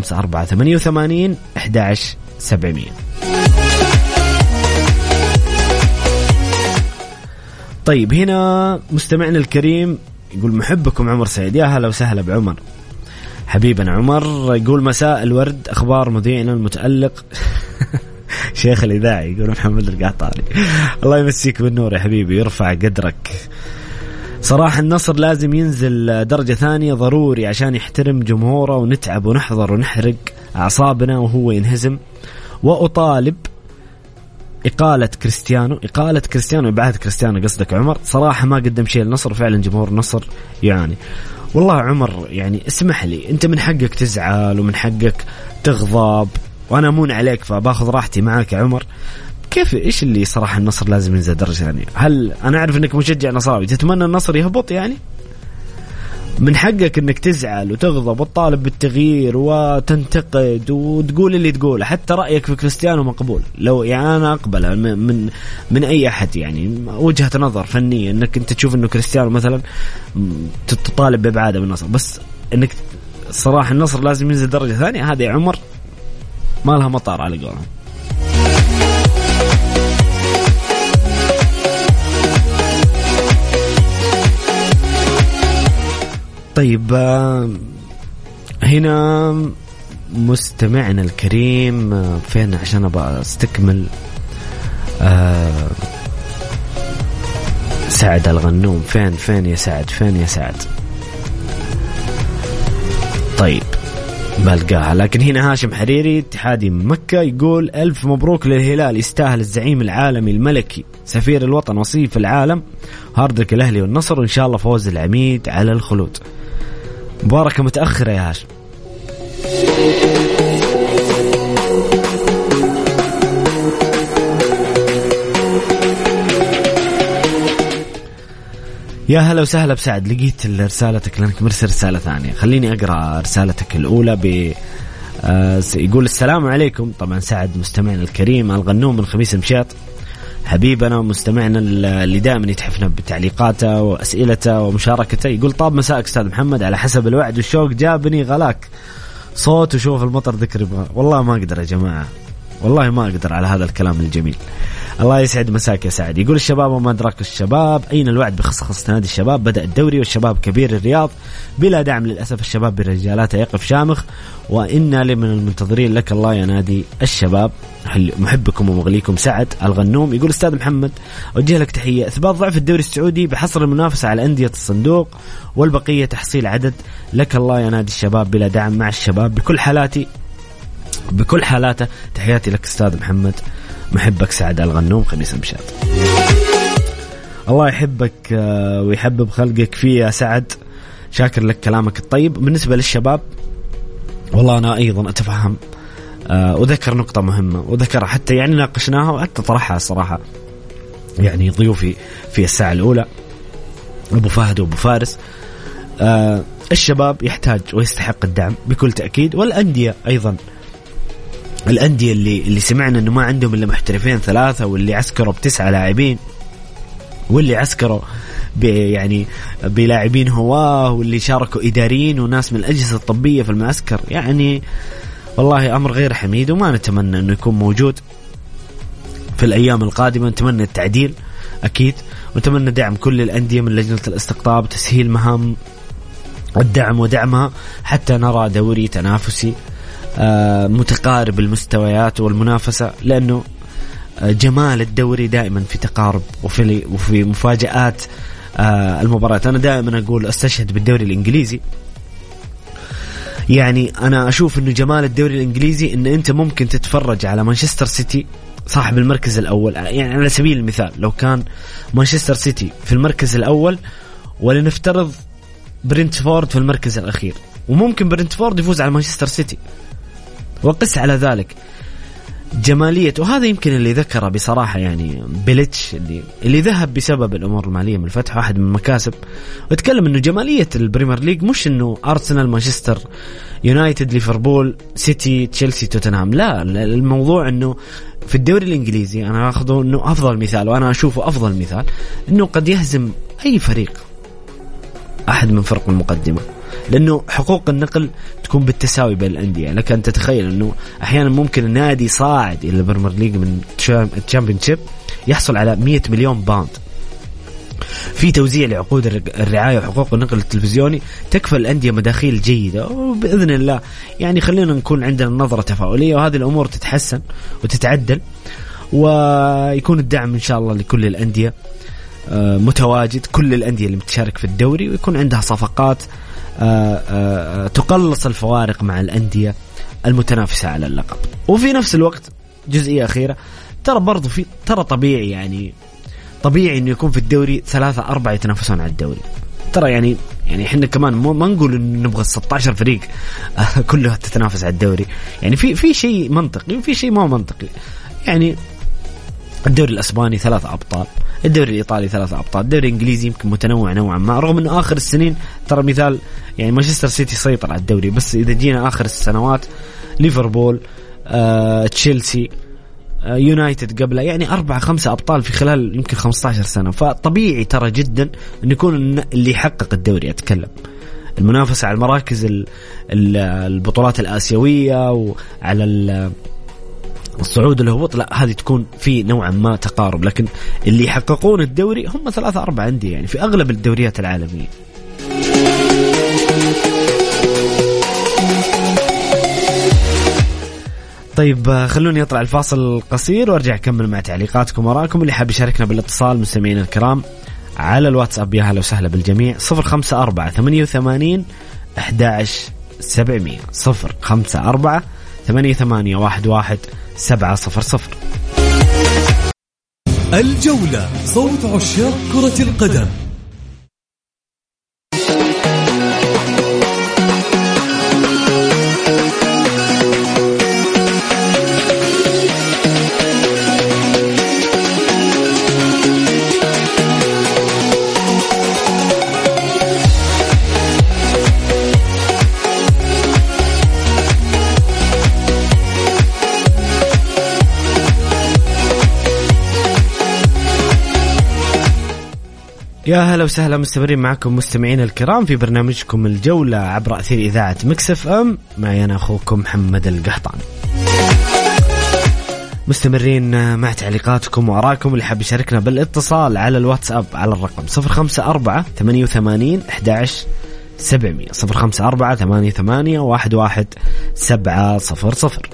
0548811700. طيب هنا مستمعنا الكريم يقول محبكم عمر سعيد. يا هلا وسهلا بعمر حبيبنا عمر. يقول مساء الورد، أخبار مذيعنا المتألق شيخ الإذاعي، يقول محمد القعطاري. الله يمسيك بالنور يا حبيبي، يرفع قدرك. صراحة النصر لازم ينزل درجة ثانية ضروري عشان يحترم جمهوره، ونتعب ونحضر ونحرق أعصابنا وهو ينهزم. وأطالب إقالة كريستيانو إبعاد كريستيانو قصدك عمر. صراحة ما قدم شيء للنصر، فعلا جمهور النصر يعني. والله عمر يعني اسمح لي، أنت من حقك تزعل ومن حقك تغضب، وأنا أمون عليك فباخذ راحتي معك يا عمر. كيف إيش اللي صراحة النصر لازم ينزل درجة ثانية؟ هل أنا أعرف أنك مشجع نصراوي تتمنى النصر يهبط؟ يعني من حقك أنك تزعل وتغضب وتطالب بالتغيير وتنتقد وتقول اللي تقوله، حتى رأيك في كريستيانو مقبول. لو يعني أنا أقبل من أي أحد، يعني وجهة نظر فنية أنك أنت تشوف أنه كريستيانو مثلا تطالب بإبعاده من النصر، بس أنك صراحة النصر لازم ينزل درجة ثانية، هذا يا عمر ما لها مطار على قولهم. طيب هنا مستمعنا الكريم فين عشان أبغى استكمل. سعد الغنوم فين يا سعد. طيب بلقاها. لكن هنا هاشم حريري اتحادي من مكة يقول ألف مبروك للهلال، يستاهل الزعيم العالمي الملكي سفير الوطن وصيف العالم، هاردك الأهلي والنصر، وإن شاء الله فوز العميد على الخلود. مباركة متأخرة يا هاشم. يا هلا وسهلا بسعد، لقيت رسالتك لأنك مرسل رسالة ثانية، خليني أقرأ رسالتك الأولى. يقول السلام عليكم. طبعا سعد مستمعنا الكريم الغنوم من خميس مشاط، حبيبنا ومستمعنا اللي دائما يتحفنا بتعليقاته وأسئلته ومشاركته. يقول طاب مساءك أستاذ محمد، على حسب الوعد والشوق جابني غلاك، صوت وشوف المطر ذكر. والله ما أقدر يا جماعة، والله ما أقدر على هذا الكلام الجميل. الله يسعد مساك يا سعد. يقول الشباب وما أدراك الشباب، أين الوعد بخصخص نادي الشباب؟ بدأ الدوري والشباب كبير الرياض بلا دعم للأسف، الشباب برجالاته يقف شامخ، وإنا لمن المنتظرين لك الله يا نادي الشباب، محبكم ومغليكم سعد الغنوم. يقول أستاذ محمد أوجه لك تحية، إثبات ضعف الدوري السعودي بحصر المنافسة على أندية الصندوق والبقية تحصيل عدد، لك الله يا نادي الشباب بلا دعم مع الشباب بكل حالاته. تحياتي لك أستاذ محمد، محبك سعد الغنوم خميس مشاط. الله يحبك ويحبب خلقك فيه يا سعد، شاكر لك كلامك الطيب. بالنسبة للشباب والله أنا أيضا أتفهم وذكر نقطة مهمة وذكر حتى يعني ناقشناها وحتى طرحها الصراحة يعني ضيوفي في الساعة الأولى أبو فهد وأبو فارس. الشباب يحتاج ويستحق الدعم بكل تأكيد، والأندية أيضا، الأندية اللي سمعنا أنه ما عندهم إلا محترفين 3، واللي عسكروا ب9 لاعبين، واللي عسكروا يعني بلاعبين هواه، واللي شاركوا إداريين وناس من الأجهزة الطبية في المعسكر، يعني والله أمر غير حميد، وما نتمنى أنه يكون موجود في الأيام القادمة. نتمنى التعديل أكيد. ونتمنى دعم كل الأندية من لجنة الاستقطاب، تسهيل مهام الدعم ودعمها حتى نرى دوري تنافسي متقارب المستويات والمنافسة، لأنه جمال الدوري دائما في تقارب وفي مفاجآت المباريات. أنا دائما أقول استشهد بالدوري الإنجليزي، يعني أنا أشوف أنه جمال الدوري الإنجليزي أن أنت ممكن تتفرج على مانشستر سيتي صاحب المركز الأول. يعني على سبيل المثال لو كان مانشستر سيتي في المركز الأول ولنفترض برنتفورد في المركز الأخير، وممكن برنتفورد يفوز على مانشستر سيتي، وقس على ذلك جمالية. وهذا يمكن اللي ذكره بصراحة يعني بيليتش اللي ذهب بسبب الأمور المالية من الفتح، واحد من المكاسب، وتكلم إنه جمالية البريمير ليج مش إنه أرسنال، مانشستر يونايتد، ليفربول، سيتي، تشيلسي، توتنهام. لا، الموضوع إنه في الدوري الإنجليزي أنا أخذه إنه أفضل مثال، وأنا أشوفه أفضل مثال، إنه قد يهزم أي فريق أحد من فرق المقدمة، لأنه حقوق النقل تكون بالتساوي بين الأندية. لك أن تتخيل أنه أحيانا ممكن النادي صاعد إلى البريمير ليج من الشامبيونشيب يحصل على 100 مليون باوند في توزيع لعقود الرعاية وحقوق النقل التلفزيوني، تكفل الأندية مداخيل جيدة، وبإذن الله يعني خلينا نكون عندنا نظرة تفاؤلية، وهذه الأمور تتحسن وتتعدل، ويكون الدعم إن شاء الله لكل الأندية متواجد، كل الأندية اللي متشارك في الدوري، ويكون عندها صفقات تقلص الفوارق مع الأندية المتنافسة على اللقب. وفي نفس الوقت جزئية أخيرة، ترى برضو ترى طبيعي، يعني طبيعي إنه يكون في الدوري 3-4 يتنافسون على الدوري. ترى يعني إحنا كمان ما نقول إن نبغى 16 فريق كلها تتنافس على الدوري، يعني في شيء منطقي وفي شيء ما منطقي. يعني الدوري الأسباني 3 أبطال، الدوري الإيطالي 3 أبطال، الدوري الإنجليزي يمكن متنوع نوعا ما، رغم أنه آخر السنين ترى مثال يعني مانشستر سيتي سيطر على الدوري، بس إذا جينا آخر السنوات ليفربول، تشيلسي، يونايتد قبله، يعني 4-5 أبطال في خلال يمكن 15 سنة. فطبيعي ترى جدا أن يكون اللي يحقق الدوري، أتكلم المنافسة على المراكز البطولات الآسيوية وعلى الصعود والهبوط، لا هذه تكون في نوعا ما تقارب، لكن اللي يحققون الدوري هم 3-4 أندية يعني في أغلب الدوريات العالمية. طيب خلوني أطلع الفاصل القصير وارجع أكمل مع تعليقاتكم وراءكم. اللي حاب يشاركنا بالاتصال مستمعين الكرام على الواتساب، يا هلا وسهلا بالجميع، 054-88-11-700 054-88-11-700. الجولة، صوت عشاق كرة القدم. يا هلا وسهلا، مستمرين معكم مستمعين الكرام في برنامجكم الجولة عبر أثير إذاعة ميكس اف ام، معي أنا أخوكم محمد القحطان. مستمرين مع تعليقاتكم وأراءكم. اللي حاب يشاركنا بالاتصال على الواتساب على الرقم 054-88-11-700 054-88-11-700.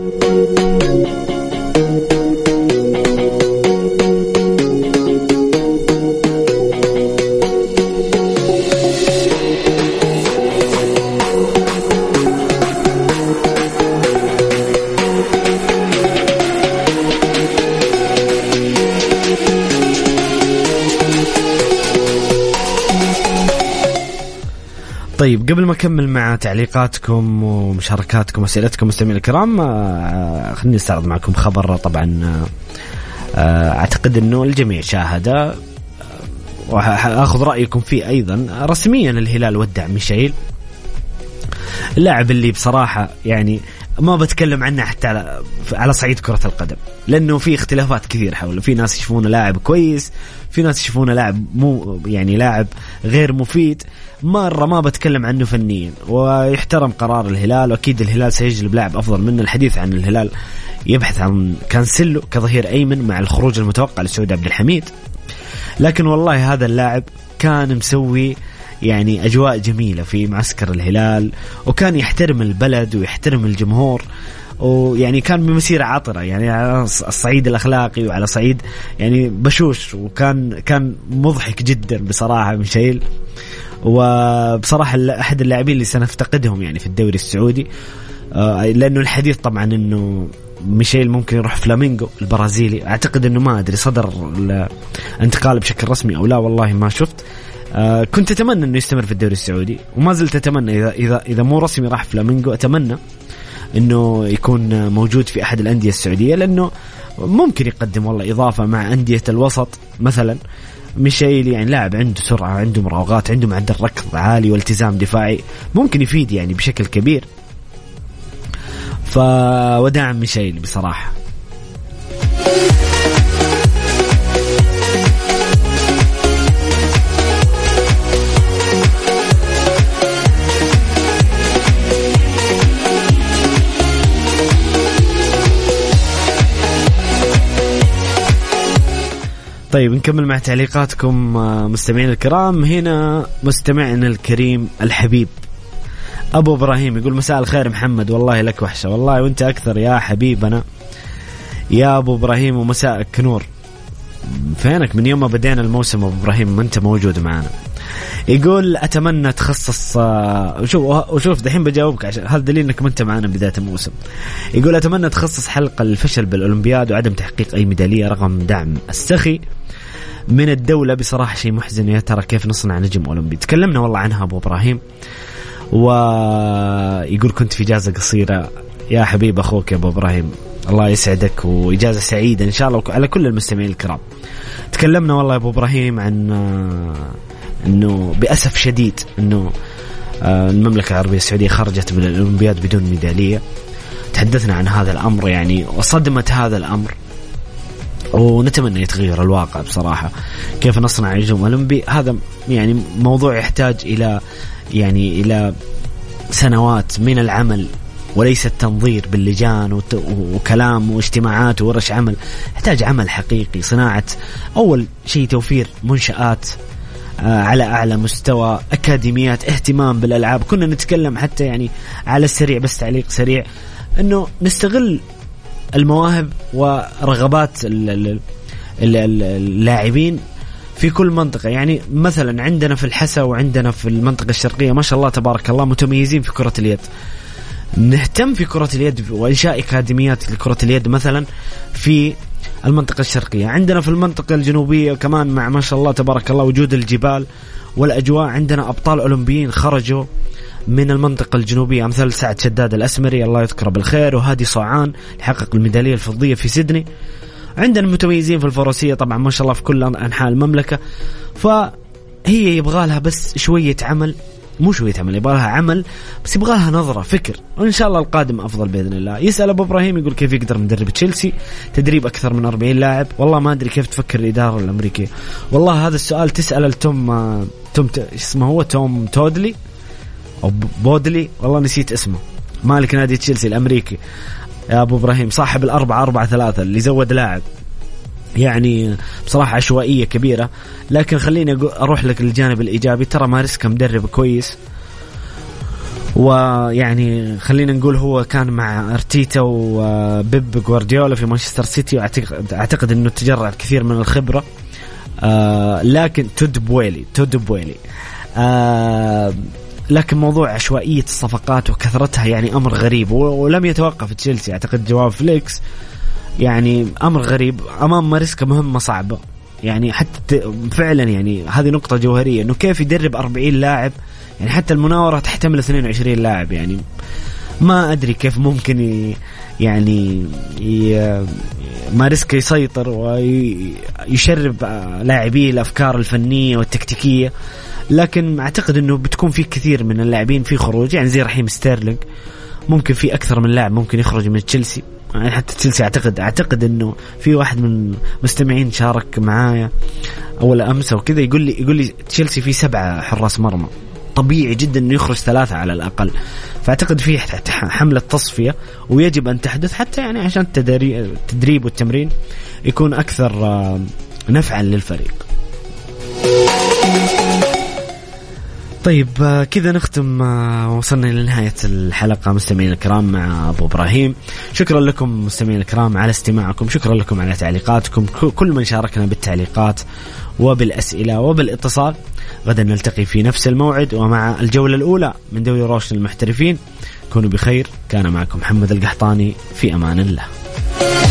طيب قبل ما أكمل مع تعليقاتكم ومشاركاتكم وأسئلتكم مستمعين الكرام، خليني أستعرض معكم خبر طبعا أعتقد أنه الجميع شاهده وأخذ رأيكم فيه أيضا. رسميا الهلال ودع ميشيل، اللاعب اللي بصراحة يعني ما بتكلم عنه حتى على صعيد كرة القدم، لأنه في اختلافات كثير حوله. في ناس يشوفونه لاعب كويس، في ناس يشوفونه لاعب يعني لاعب غير مفيد. مرة ما بتكلم عنه فنيا، ويحترم قرار الهلال، وأكيد الهلال سيجلب لاعب أفضل منه. الحديث عن الهلال يبحث عن كانسيلو كظهير أيمن مع الخروج المتوقع لسعود عبد الحميد. لكن والله هذا اللاعب كان مسوي يعني أجواء جميلة في معسكر الهلال، وكان يحترم البلد ويحترم الجمهور، ويعني كان بمسيرة عطرة يعني على الصعيد الأخلاقي وعلى صعيد يعني بشوش، وكان مضحك جدا بصراحة ميشيل. وبصراحة أحد اللاعبين اللي سنفتقدهم يعني في الدوري السعودي، لأنه الحديث طبعا أنه ميشيل ممكن يروح فلامينغو البرازيلي. أعتقد أنه ما أدري صدر الانتقال بشكل رسمي أو لا، والله ما شفت. كنت أتمنى أنه يستمر في الدوري السعودي، وما زلت أتمنى إذا مو رسمي راح فلامينغو، أتمنى أنه يكون موجود في أحد الأندية السعودية، لأنه ممكن يقدم والله إضافة مع أندية الوسط مثلا. ميشيل يعني لاعب عنده سرعة، عنده مراوغات، عنده معدل ركض عالي والتزام دفاعي، ممكن يفيد يعني بشكل كبير. فوداعم ميشيل بصراحة. طيب نكمل مع تعليقاتكم مستمعين الكرام. هنا مستمعنا الكريم الحبيب أبو إبراهيم يقول مساء الخير محمد، والله لك وحشة، والله وانت أكثر يا حبيبنا يا أبو إبراهيم، ومساءك نور. فينك من يوم ما بدينا الموسم أبو إبراهيم ما انت موجود معنا. يقول أتمنى تخصص وشوف دحين بجاوبك عشان هذا دليل انك ما انت معنا بداية الموسم. يقول أتمنى تخصص حلقة الفشل بالأولمبياد وعدم تحقيق أي ميدالية رغم دعم السخي من الدولة. بصراحة شيء محزن، يا ترى كيف نصنع نجم أولمبي؟ تكلمنا والله عنها أبو إبراهيم. ويقول كنت في إجازة قصيرة يا حبيب أخوك يا أبو إبراهيم، الله يسعدك وإجازة سعيدة إن شاء الله على كل المستمعين الكرام. تكلمنا والله يا أبو إبراهيم عن أنه بأسف شديد أنه المملكة العربية السعودية خرجت من الأولمبياد بدون ميدالية. تحدثنا عن هذا الأمر يعني وصدمة هذا الأمر، ونتمنى يتغير الواقع بصراحة. كيف نصنع نجم أولمبي؟ هذا يعني موضوع يحتاج إلى سنوات من العمل، وليس التنظير باللجان وكلام واجتماعات وورش عمل. يحتاج عمل حقيقي، صناعة أول شيء توفير منشآت على أعلى مستوى، أكاديميات، اهتمام بالألعاب. كنا نتكلم حتى يعني على السريع، بس تعليق سريع، أنه نستغل المواهب ورغبات اللاعبين في كل منطقة. يعني مثلا عندنا في الحسا وعندنا في المنطقة الشرقية ما شاء الله تبارك الله متميزين في كرة اليد. نهتم في كرة اليد وإنشاء أكاديميات لكرة اليد مثلا في المنطقة الشرقية. عندنا في المنطقة الجنوبية كمان مع ما شاء الله تبارك الله وجود الجبال والأجواء، عندنا أبطال أولمبيين خرجوا من المنطقة الجنوبية، أمثال سعد شداد الأسمري الله يذكره بالخير، وهادي صاعان حقق الميدالية الفضية في سيدني. عندنا متميزين في الفروسية طبعا ما شاء الله في كل أنحاء المملكة. فهي يبغى لها بس شوية عمل، مو شوية عمل، يبغى لها عمل بس يبغى لها نظرة، فكر، وإن شاء الله القادم أفضل بإذن الله. يسأل أبو إبراهيم يقول كيف يقدر مدرب تشيلسي تدريب أكثر من 40 لاعب؟ والله ما أدري كيف تفكر الإدارة الأمريكية. والله هذا السؤال تسأل التوم اسمه هو توم تودلي أو بودلي، والله نسيت اسمه، مالك نادي تشيلسي الأمريكي يا أبو إبراهيم، صاحب 4-4-3 اللي زود لاعب. يعني بصراحة عشوائية كبيرة. لكن خليني أروح لك الجانب الإيجابي، ترى ماريسكا مدرب كويس، ويعني خلينا نقول هو كان مع أرتيتا وبيب غوارديولا في مانشستر سيتي، وأعتقد أنه تجرع كثير من الخبرة. لكن تود بويلي لكن موضوع عشوائية الصفقات وكثرتها يعني أمر غريب، ولم يتوقف تشيلسي. أعتقد جواب فليكس يعني أمر غريب أمام ماريسكا، مهمة صعبة يعني، حتى فعلا يعني هذه نقطة جوهرية إنه كيف يدرب 40 لاعب، يعني حتى المناورة تحتمل 22 لاعب. يعني ما أدري كيف ممكن يعني ماريسكا يسيطر ويشرب لاعبيه الأفكار الفنية والتكتيكية. لكن أعتقد إنه بتكون في كثير من اللاعبين في خروج، يعني زي رحيم ستيرلينج، ممكن في أكثر من لاعب ممكن يخرج من تشيلسي. يعني حتى تشيلسي أعتقد إنه في واحد من مستمعين شارك معايا أول أمس وكذا يقول لي تشيلسي فيه 7 حراس مرمى، طبيعي جدا إنه يخرج 3 على الأقل. فأعتقد فيه حملة تصفية ويجب أن تحدث حتى يعني عشان التدريب والتمرين يكون أكثر نفعا للفريق. طيب كذا نختم، وصلنا إلى نهاية الحلقة مستمعين الكرام مع أبو إبراهيم. شكرا لكم مستمعين الكرام على استماعكم، شكرا لكم على تعليقاتكم، كل من شاركنا بالتعليقات وبالأسئلة وبالاتصال. غدا نلتقي في نفس الموعد ومع الجولة الأولى من دوري روشن المحترفين. كونوا بخير، كان معكم محمد القحطاني، في أمان الله.